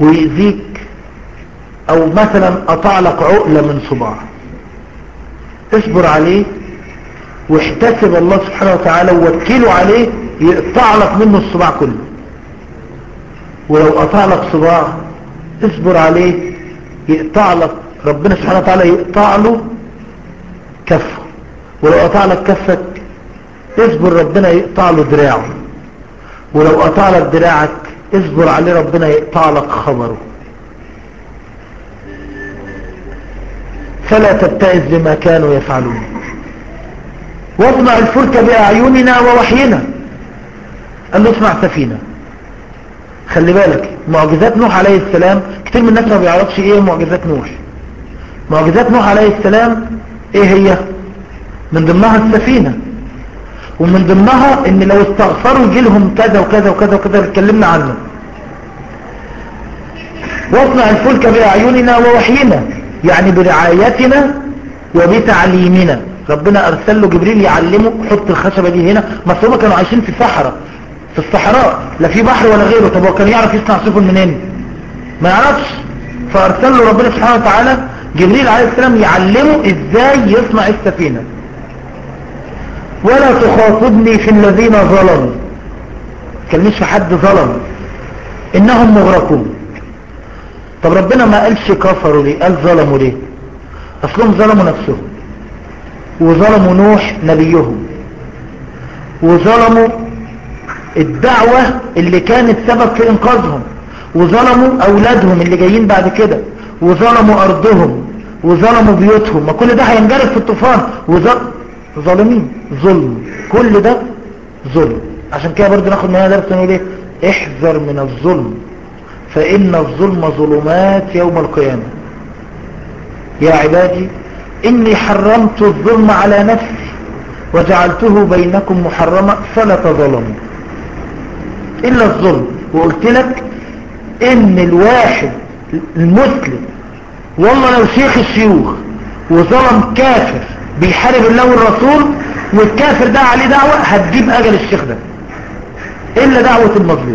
ويأذيك، او مثلا قطع لك عقلة من صباع، اصبر عليه واحتسب الله سبحانه وتعالى ووكله عليه يقطع لك منه الصباع كله. ولو قطع لك صباع اصبر عليه يقطع لك ربنا سبحانه وتعالى يقطع له كفه. ولو قطع لك كفك اصبر ربنا يقطع له دراعه. ولو قطع لك دراعك اصبر عليه ربنا يقطع لك خبره. فلا تبتئس بما كانوا يفعلون. واصنع الفلك بأعيننا ووحينا. قال له اصنع سفينة. خلي بالك معجزات نوح عليه السلام كتير من الناس ما بيعرفش ايه معجزات نوح. معجزات نوح عليه السلام ايه هي؟ من ضمنها السفينة، ومن ضمنها ان لو استغفروا يجي لهم كذا وكذا وكذا وكذا اتكلمنا عنه. واصنع الفلك بأعيننا ووحينا، يعني برعايتنا وبتعليمنا. ربنا ارسل له جبريل يعلمه حط الخشبة دي هنا. ما هم كانوا عايشين في الصحراء، في الصحراء لا في بحر ولا غيره. طب هو كان يعرف يصنع سفن منين؟ ما يعرفش. فارسل له ربنا سبحانه وتعالى جبريل عليه السلام يعلمه ازاي يصنع السفينة. ولا تخاطبني في الذين ظلموا، كلمش في حد ظلم، انهم مغرقون. طب ربنا ما قالش كفروا ليه؟ قال ظلموا ليه؟ اصلهم ظلموا نفسهم، وظلموا نوح نبيهم، وظلموا الدعوة اللي كانت سبب في انقاذهم، وظلموا اولادهم اللي جايين بعد كده، وظلموا ارضهم، وظلموا بيوتهم. ما كل ده هينجرف في الطوفان. ظالمين ظلم، كل ده ظلم. عشان كده برضه ناخد منها درس نقول ايه؟ احذر من الظلم فإن الظلم ظلمات يوم القيامة. يا عبادي إني حرمت الظلم على نفسي وجعلته بينكم محرما فلا تظلموا. إلا الظلم. وقلت لك إن الواحد المسلم والله لو شيخ الشيوخ وظلم كافر بيحارب الله والرسول والكافر ده عليه دعوة هتجيب أجل الشيخ ده، إلا دعوة المظلوم.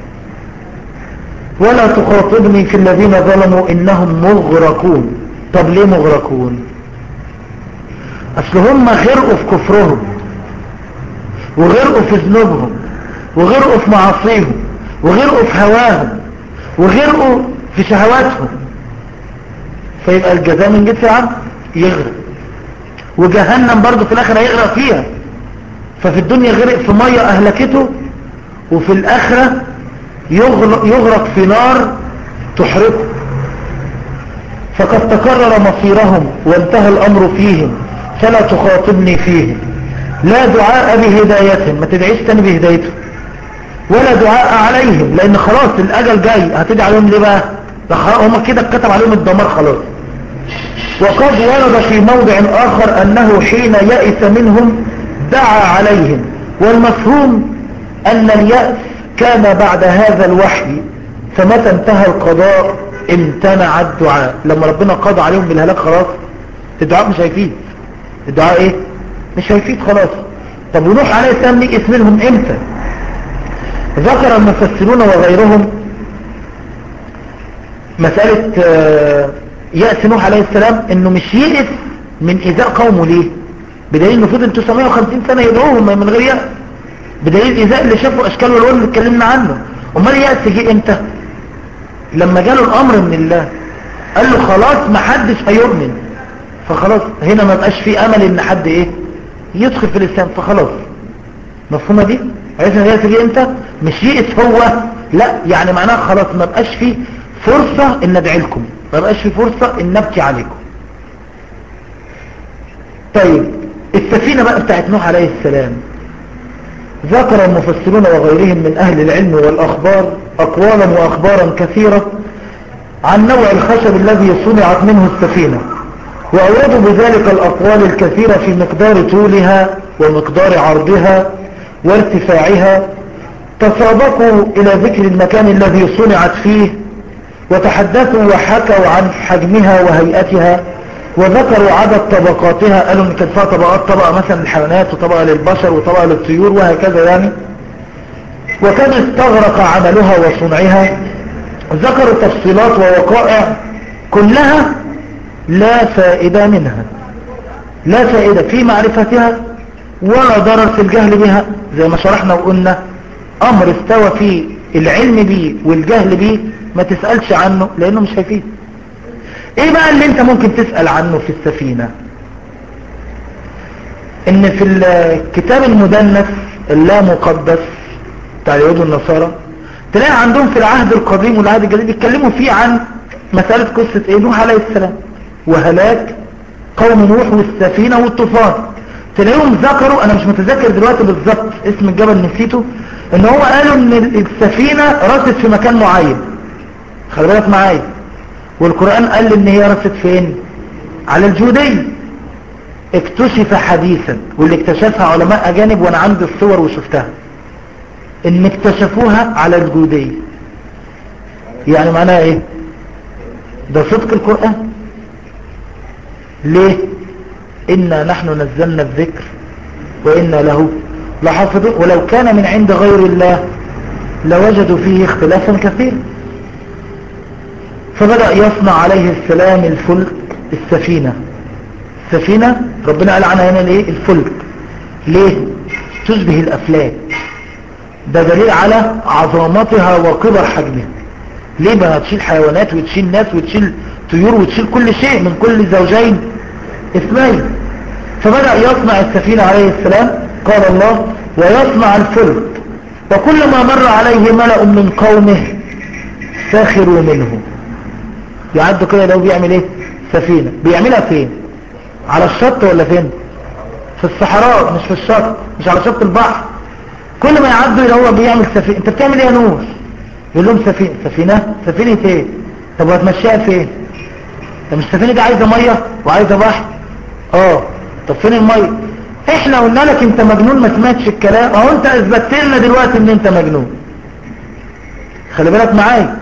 ولا تخاطبني في الذين ظلموا إنهم مغرقون. طب ليه مغرقون؟ أصل هم غرقوا في كفرهم، وغرقوا في ذنوبهم، وغرقوا في معاصيهم، وغرقوا في هواهم، وغرقوا في شهواتهم. فيبقى الجزاء من جنس العمل، يغرق. وجهنم برضو في الآخرة يغرق فيها. ففي الدنيا غرق في مية أهلكته، وفي الآخرة يغرق, يغرق في نار تحرقه. فقد تكرر مصيرهم وانتهى الأمر فيهم فلا تخاطبني فيهم. لا دعاء بهدايتهم، ما تدعيش تاني بهدايتهم، ولا دعاء عليهم، لأن خلاص الأجل جاي. هتدعي عليهم ليه بقى؟ هم كده اتكتب عليهم الدمار خلاص. وقد ورد في موضع آخر أنه حين يأس منهم دعا عليهم، والمفهوم أن اليأس كان بعد هذا الوحي، فمتى انتهى القضاء امتنع الدعاء. لما ربنا قضى عليهم بالهلاك خلاص الدعاء مش هيفيد. الدعاء ايه؟ مش هيفيد خلاص. طب ونوح عليه السلام يئس منهم امتى؟ ذكر المفسرون وغيرهم مسألة يأس نوح عليه السلام انه مش يئس من ايذاء قومه. ليه؟ بدليل انه فضل تسعمائة وخمسين سنة يدعوهم من غير يأس، بدليل الايذاء اللي شافوا اشكال والوان اللي اتكلمنا عنه. امال يأس جه امتى؟ لما جاله الامر من الله قال له خلاص ما حدش هيؤمن، فخلاص هنا ما بقاش في امل ان حد ايه يدخل في الاسلام، فخلاص. مفهومه دي؟ عرفنا يأس جه امتى؟ مش يئس هو، لا، يعني معناها خلاص ما بقاش في فرصة ان ادعي لكم، ما بقاش في فرصة ان نبكي عليكم. طيب السفينة بقى بتاعت نوح عليه السلام، ذكر المفسرون وغيرهم من اهل العلم والاخبار اقوالا واخبارا كثيرة عن نوع الخشب الذي صنعت منه السفينة، واوردوا بذلك الاقوال الكثيرة في مقدار طولها ومقدار عرضها وارتفاعها. تسابقوا الى ذكر المكان الذي صنعت فيه، وتحدثوا وحكوا عن حجمها وهيئتها، وذكروا عدد طبقاتها. قالوا ان كانت فيها طبقات، طبقة مثلا للحيوانات وطبقة للبشر وطبقة للطيور وهكذا يعني. وكان استغرق عملها وصنعها ذكروا تفصيلات ووقائع كلها لا فائدة منها، لا فائدة في معرفتها ولا ضرر في الجهل بها. زي ما شرحنا وقلنا امر استوى فيه العلم بيه والجهل بيه ما تسألش عنه لانه مش هيفيد. ايه بقى اللي انت ممكن تسأل عنه في السفينة؟ ان في الكتاب المدنس اللا مقدس بتاع اليهود والنصارى تلاقي عندهم في العهد القديم والعهد الجديد يتكلموا فيه عن مسألة قصة ايه؟ نوح عليه السلام وهلاك قوم نوح والسفينة والطوفان. تلاقيهم ذكروا، انا مش متذكر دلوقتي بالظبط اسم الجبل نسيته، ان هو قالوا ان السفينة رست في مكان معين. خلي بالك معايا، والقرآن قال ان هي رست فين؟ على الجودية. اكتشف حديثا، واللي اكتشفها علماء اجانب وانا عندي الصور وشفتها، ان اكتشفوها على الجودية. يعني معناها ايه؟ ده صدق القرآن. ليه؟ إنا نحن نزلنا الذكر وإنا له لحافظون ولو كان من عند غير الله لوجدوا فيه اختلافا كثيرا. فبدأ يصنع عليه السلام الفلك، السفينة. السفينة ربنا قال عنها هنا الايه؟ الفلك. ليه؟ تشبه الأفلاك. ده دليل على عظمتها وكبر حجمها. ليه؟ بقى تشيل حيوانات وتشيل ناس وتشيل طيور وتشيل كل شيء من كل زوجين اثنين. فبدأ يصنع السفينة عليه السلام، قال الله ويصنع الفلك وكلما مر عليه ملأ من قومه سخروا منه. يعدوا كده لو بيعمل ايه؟ سفينة. بيعملها فين؟ على الشط ولا فين؟ في الصحراء، مش في الشط، مش على شط البحر. كل ما يعدوا اللي هو بيعمل سفينة. انت بتعمل ايه يا نور؟ يقول لهم سفينة. سفينة؟ سفينة ايه؟ طب وهتمشيها فين؟ طب مش السفينة دي عايزة مية وعايزة بحر؟ اه. طب فين المية؟ احنا قلنا لك انت مجنون ما سمعتش الكلام، اهو انت اثبتت لنا دلوقتي ان انت مجنون. خلي بالك معايا.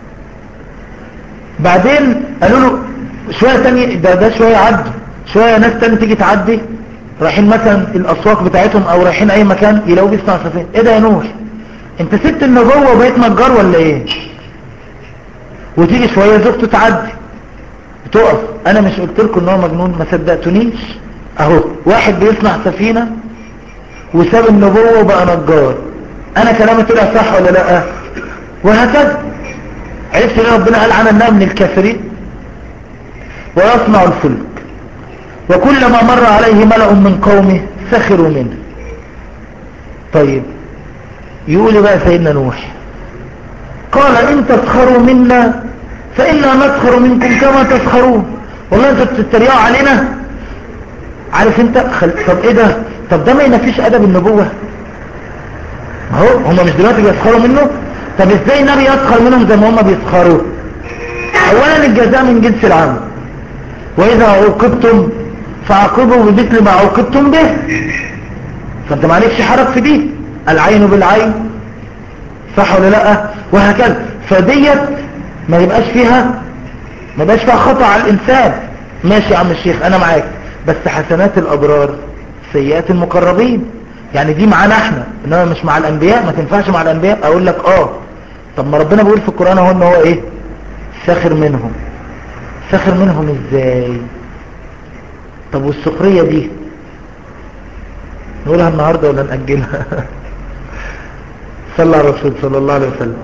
بعدين قالوا له شوية تانية، ده ده شوية عدوا، شوية ناس تاني تيجي تعدي رايحين مثلا الاسواق بتاعتهم او رايحين اي مكان يلاقوا بيصنع سفينة. ايه ده يا نور؟ انت سبت النبوة وبقيت نجار ولا ايه؟ وتيجي شوية زوجته تعدي تقف. انا مش قلت لكم ان هو مجنون؟ ما صدقتونيش. اهو واحد بيصنع سفينة وساب النبوة وبقى نجار. انا كلامي طلع صح ولا لا؟ وهكذا. عرفت ليه ربنا قال عنها انها من الكافرين؟ ويصنع الفلك وكلما مر عليه ملأ من قومه سخروا منه. طيب يقول بقى سيدنا نوح قال ان تسخروا منا فإنا نسخر منكم كما تسخرون. والله انتوا بتتريقوا علينا. عارف انت خل... طب ايه ده؟ طب ده ما ينفيش ادب النبوة؟ اهو هم مش دلوقتي بيسخروا منه؟ طب ازاي النبي يسخر منهم زي ما هم بيسخروا؟ اولا الجزاء من جنس العمل، واذا عوقبتم فعاقبوا بمثل ما عوقبتم به. فانت ما عليكش حرج في دي، العين بالعين، صح ولا لا؟ وهكذا. فديت ما يبقاش فيها ما يبقاش فيها خطأ على الانسان. ماشي يا عم الشيخ انا معاك، بس حسنات الابرار سيئات المقربين. يعني دي معانا احنا انما مش مع الانبياء. ما تنفعش مع الانبياء. اقول لك اه. طب ما ربنا بيقول في القرآن اهو ان هو ايه؟ ساخر منهم. ساخر منهم ازاي؟ طب والسخرية دي نقولها النهاردة ولا نأجلها؟ صلى على الرسول صلى الله عليه وسلم.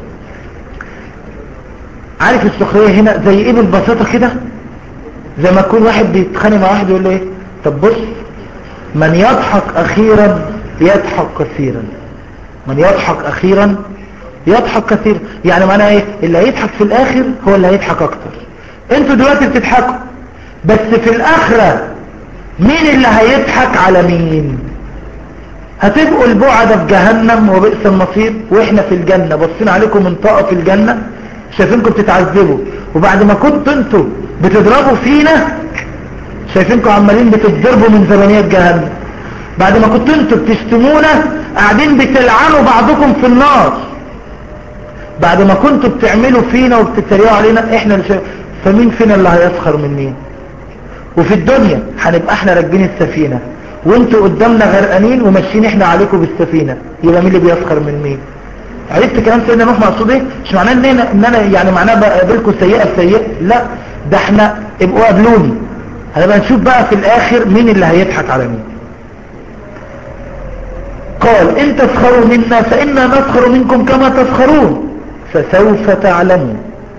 عارف السخرية هنا زي ايه بالبساطة كده؟ زي ما يكون واحد بيتخانق مع واحد يقول له ايه؟ طب بص، من يضحك اخيرا يضحك كثيرا. من يضحك اخيرا يضحك كثيرا. يعني معناه ايه؟ اللي هيضحك في الاخر هو اللي هيضحك اكتر. انتوا دلوقتي بتضحكوا، بس في الاخرة مين اللي هيضحك على مين؟ هتبقوا البعدة في جهنم وبئس المصير، واحنا في الجنة بصين عليكم من طاقة في الجنة شايفينكم بتتعذبوا، وبعد ما كنتوا انتوا بتضربوا فينا شايفينكم عمالين بتضربوا من زبانية جهنم. بعد ما كنتوا انتوا بتشتمونا قاعدين بتلعنوا بعضكم في النار. بعد ما كنتوا بتعملوا فينا وبتتريقوا علينا احنا اللي شايف. فمين فينا اللي هيسخر من مين؟ وفي الدنيا هنبقى احنا راكبين السفينة وانتوا قدامنا غرقانين وماشيين احنا عليكم بالسفينة، يبقى مين اللي بيسخر من مين؟ عرفت كلام سيدنا نوح مقصود ايه؟ مش معناه ان انا, إن أنا يعني معناه بقابلكم سيئة بسيئة، لا ده احنا ابقوا قابلوني، هنبقى نشوف بقى في الاخر مين اللي هيضحك على مين. قال ان تسخروا منا فإنا نسخر منكم كما تسخرون فسوف تعلمون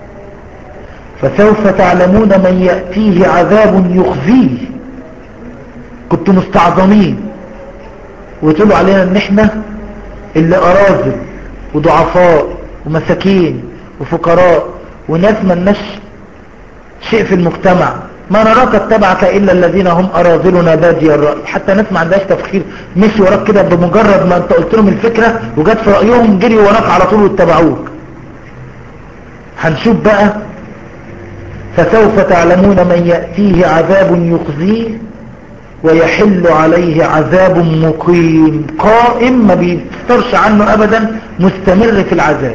فسوف تعلمون من يأتيه عذاب يخزيه. كنتوا مستعظمين وتقولوا علينا ان احنا اللي اراذل وضعفاء ومساكين وفقراء وناس ملناش شيء في المجتمع، ما نراك اتبعك الا الذين هم اراذلنا بادي الرأي. حتى ناس ما عندهاش تفكير مشي وراك كده بمجرد ما انت قلت لهم الفكرة وجات في رأيهم جري وراك على طول واتبعوك. هنشوف بقى فسوف تعلمون من يأتيه عذاب يخزيه ويحل عليه عذاب مقيم قائم ما بيفترش عنه ابدا، مستمر في العذاب.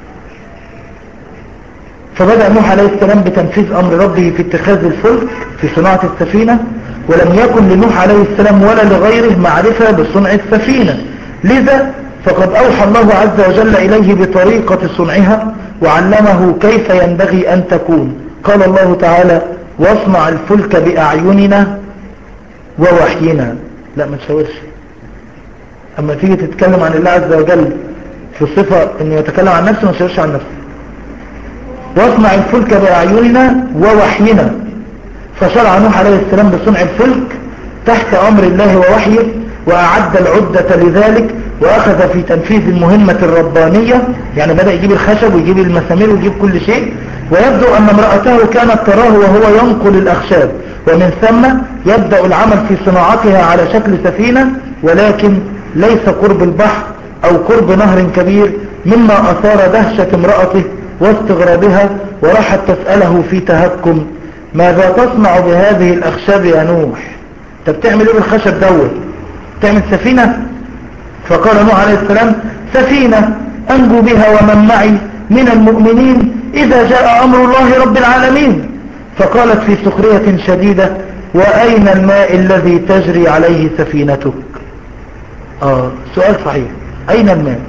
فبدأ نوح عليه السلام بتنفيذ امر ربه في اتخاذ الفلك في صناعة السفينة، ولم يكن لنوح عليه السلام ولا لغيره معرفة بصنع السفينة، لذا فقد اوحى الله عز وجل اليه بطريقة صنعها وعلمه كيف ينبغي ان تكون. قال الله تعالى واصنع الفلك بأعيننا ووحينا. لا ما تشاورش، اما تيجي تتكلم عن الله عز وجل في صفة انه يتكلم عن نفسه ما تشاورش عن نفسه. واصنع الفلك بأعيننا ووحينا. فشرع نوح عليه السلام بصنع الفلك تحت امر الله ووحيه، واعد العدة لذلك واخذ في تنفيذ المهمة الربانية، يعني بدأ يجيب الخشب ويجيب المسامير ويجيب كل شيء. ويبدو ان امرأته كانت تراه وهو ينقل الاخشاب، ومن ثم يبدأ العمل في صناعتها على شكل سفينة، ولكن ليس قرب البحر او قرب نهر كبير، مما اثار دهشة امرأته واستغرابها، وراحت تسأله في تهكم ماذا تصنع بهذه الاخشاب يا نوح؟ انت بتعمل ايه بالخشب دوت؟ تعمل سفينة؟ فقال نوح عليه السلام سفينة انجو بها ومن معي من المؤمنين اذا جاء امر الله رب العالمين. فقالت في سخرية شديدة واين الماء الذي تجري عليه سفينتك؟ اه سؤال صحيح، اين الماء؟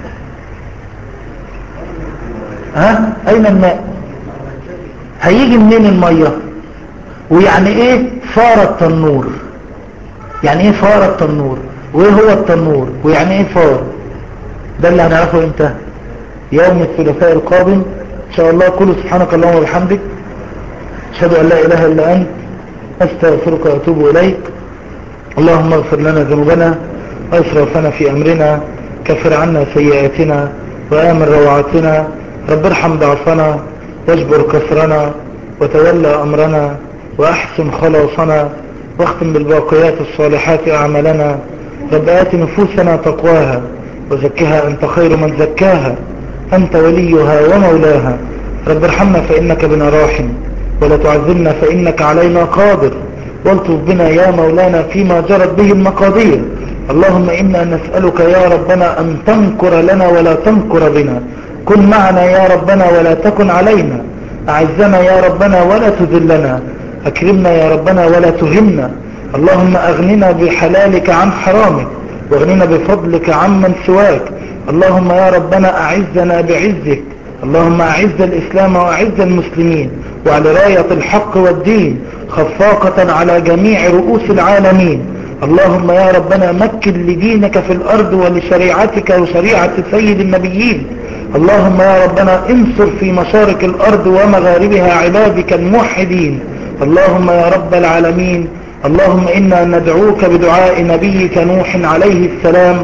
ها اين الماء؟ هيجي منين المية؟ ويعني ايه فار التنور؟ يعني ايه فار التنور؟ وايه هو التنور؟ ويعني ايه فار؟ ده اللي هنعرفه امتى؟ يوم الثلاثاء القادم ان شاء الله. كل سبحانك اللهم وبحمدك اشهد ان لا اله الا انت استغفرك واتوب اليك. اللهم اغفر لنا ذنوبنا واسرافنا في امرنا، كفر عنا سيئاتنا وامن روعاتنا، رب ارحم ضعفنا واجبر كسرنا وتولى امرنا واحسن خلاصنا، واختم بالباقيات الصالحات اعمالنا. رب آت نفوسنا تقواها وزكها انت خير من زكاها، انت وليها ومولاها. رب ارحمنا فانك بنا راحم، ولا تعذبنا فانك علينا قادر، والطف بنا يا مولانا فيما جرت به المقادير. اللهم انا نسألك يا ربنا ان تنكر لنا ولا تنكر بنا، كن معنا يا ربنا ولا تكن علينا، اعزنا يا ربنا ولا تذلنا، اكرمنا يا ربنا ولا تهنا. اللهم اغننا بحلالك عن حرامك، واغننا بفضلك عمن سواك. اللهم يا ربنا اعزنا بعزك، اللهم اعز الاسلام واعز المسلمين، وعلى راية الحق والدين خفاقة على جميع رؤوس العالمين. اللهم يا ربنا مكن لدينك في الارض ولشريعتك وشريعة سيد النبيين. اللهم يا ربنا انصر في مشارق الارض ومغاربها عبادك الموحدين. اللهم يا رب العالمين، اللهم انا ندعوك بدعاء نبيك نوح عليه السلام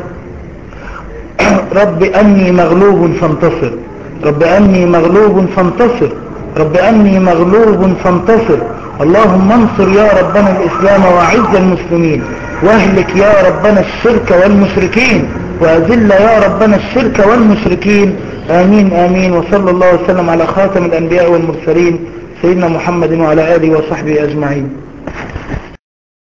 رب اني مغلوب فانتصر، رب اني مغلوب فانتصر، رب اني مغلوب فانتصر. اللهم انصر يا ربنا الاسلام واعز المسلمين، واهلك يا ربنا الشرك والمشركين، واذل يا ربنا الشرك والمشركين. امين امين. وصلى الله وسلم على خاتم الانبياء والمرسلين سيدنا محمد وعلى اله وصحبه اجمعين.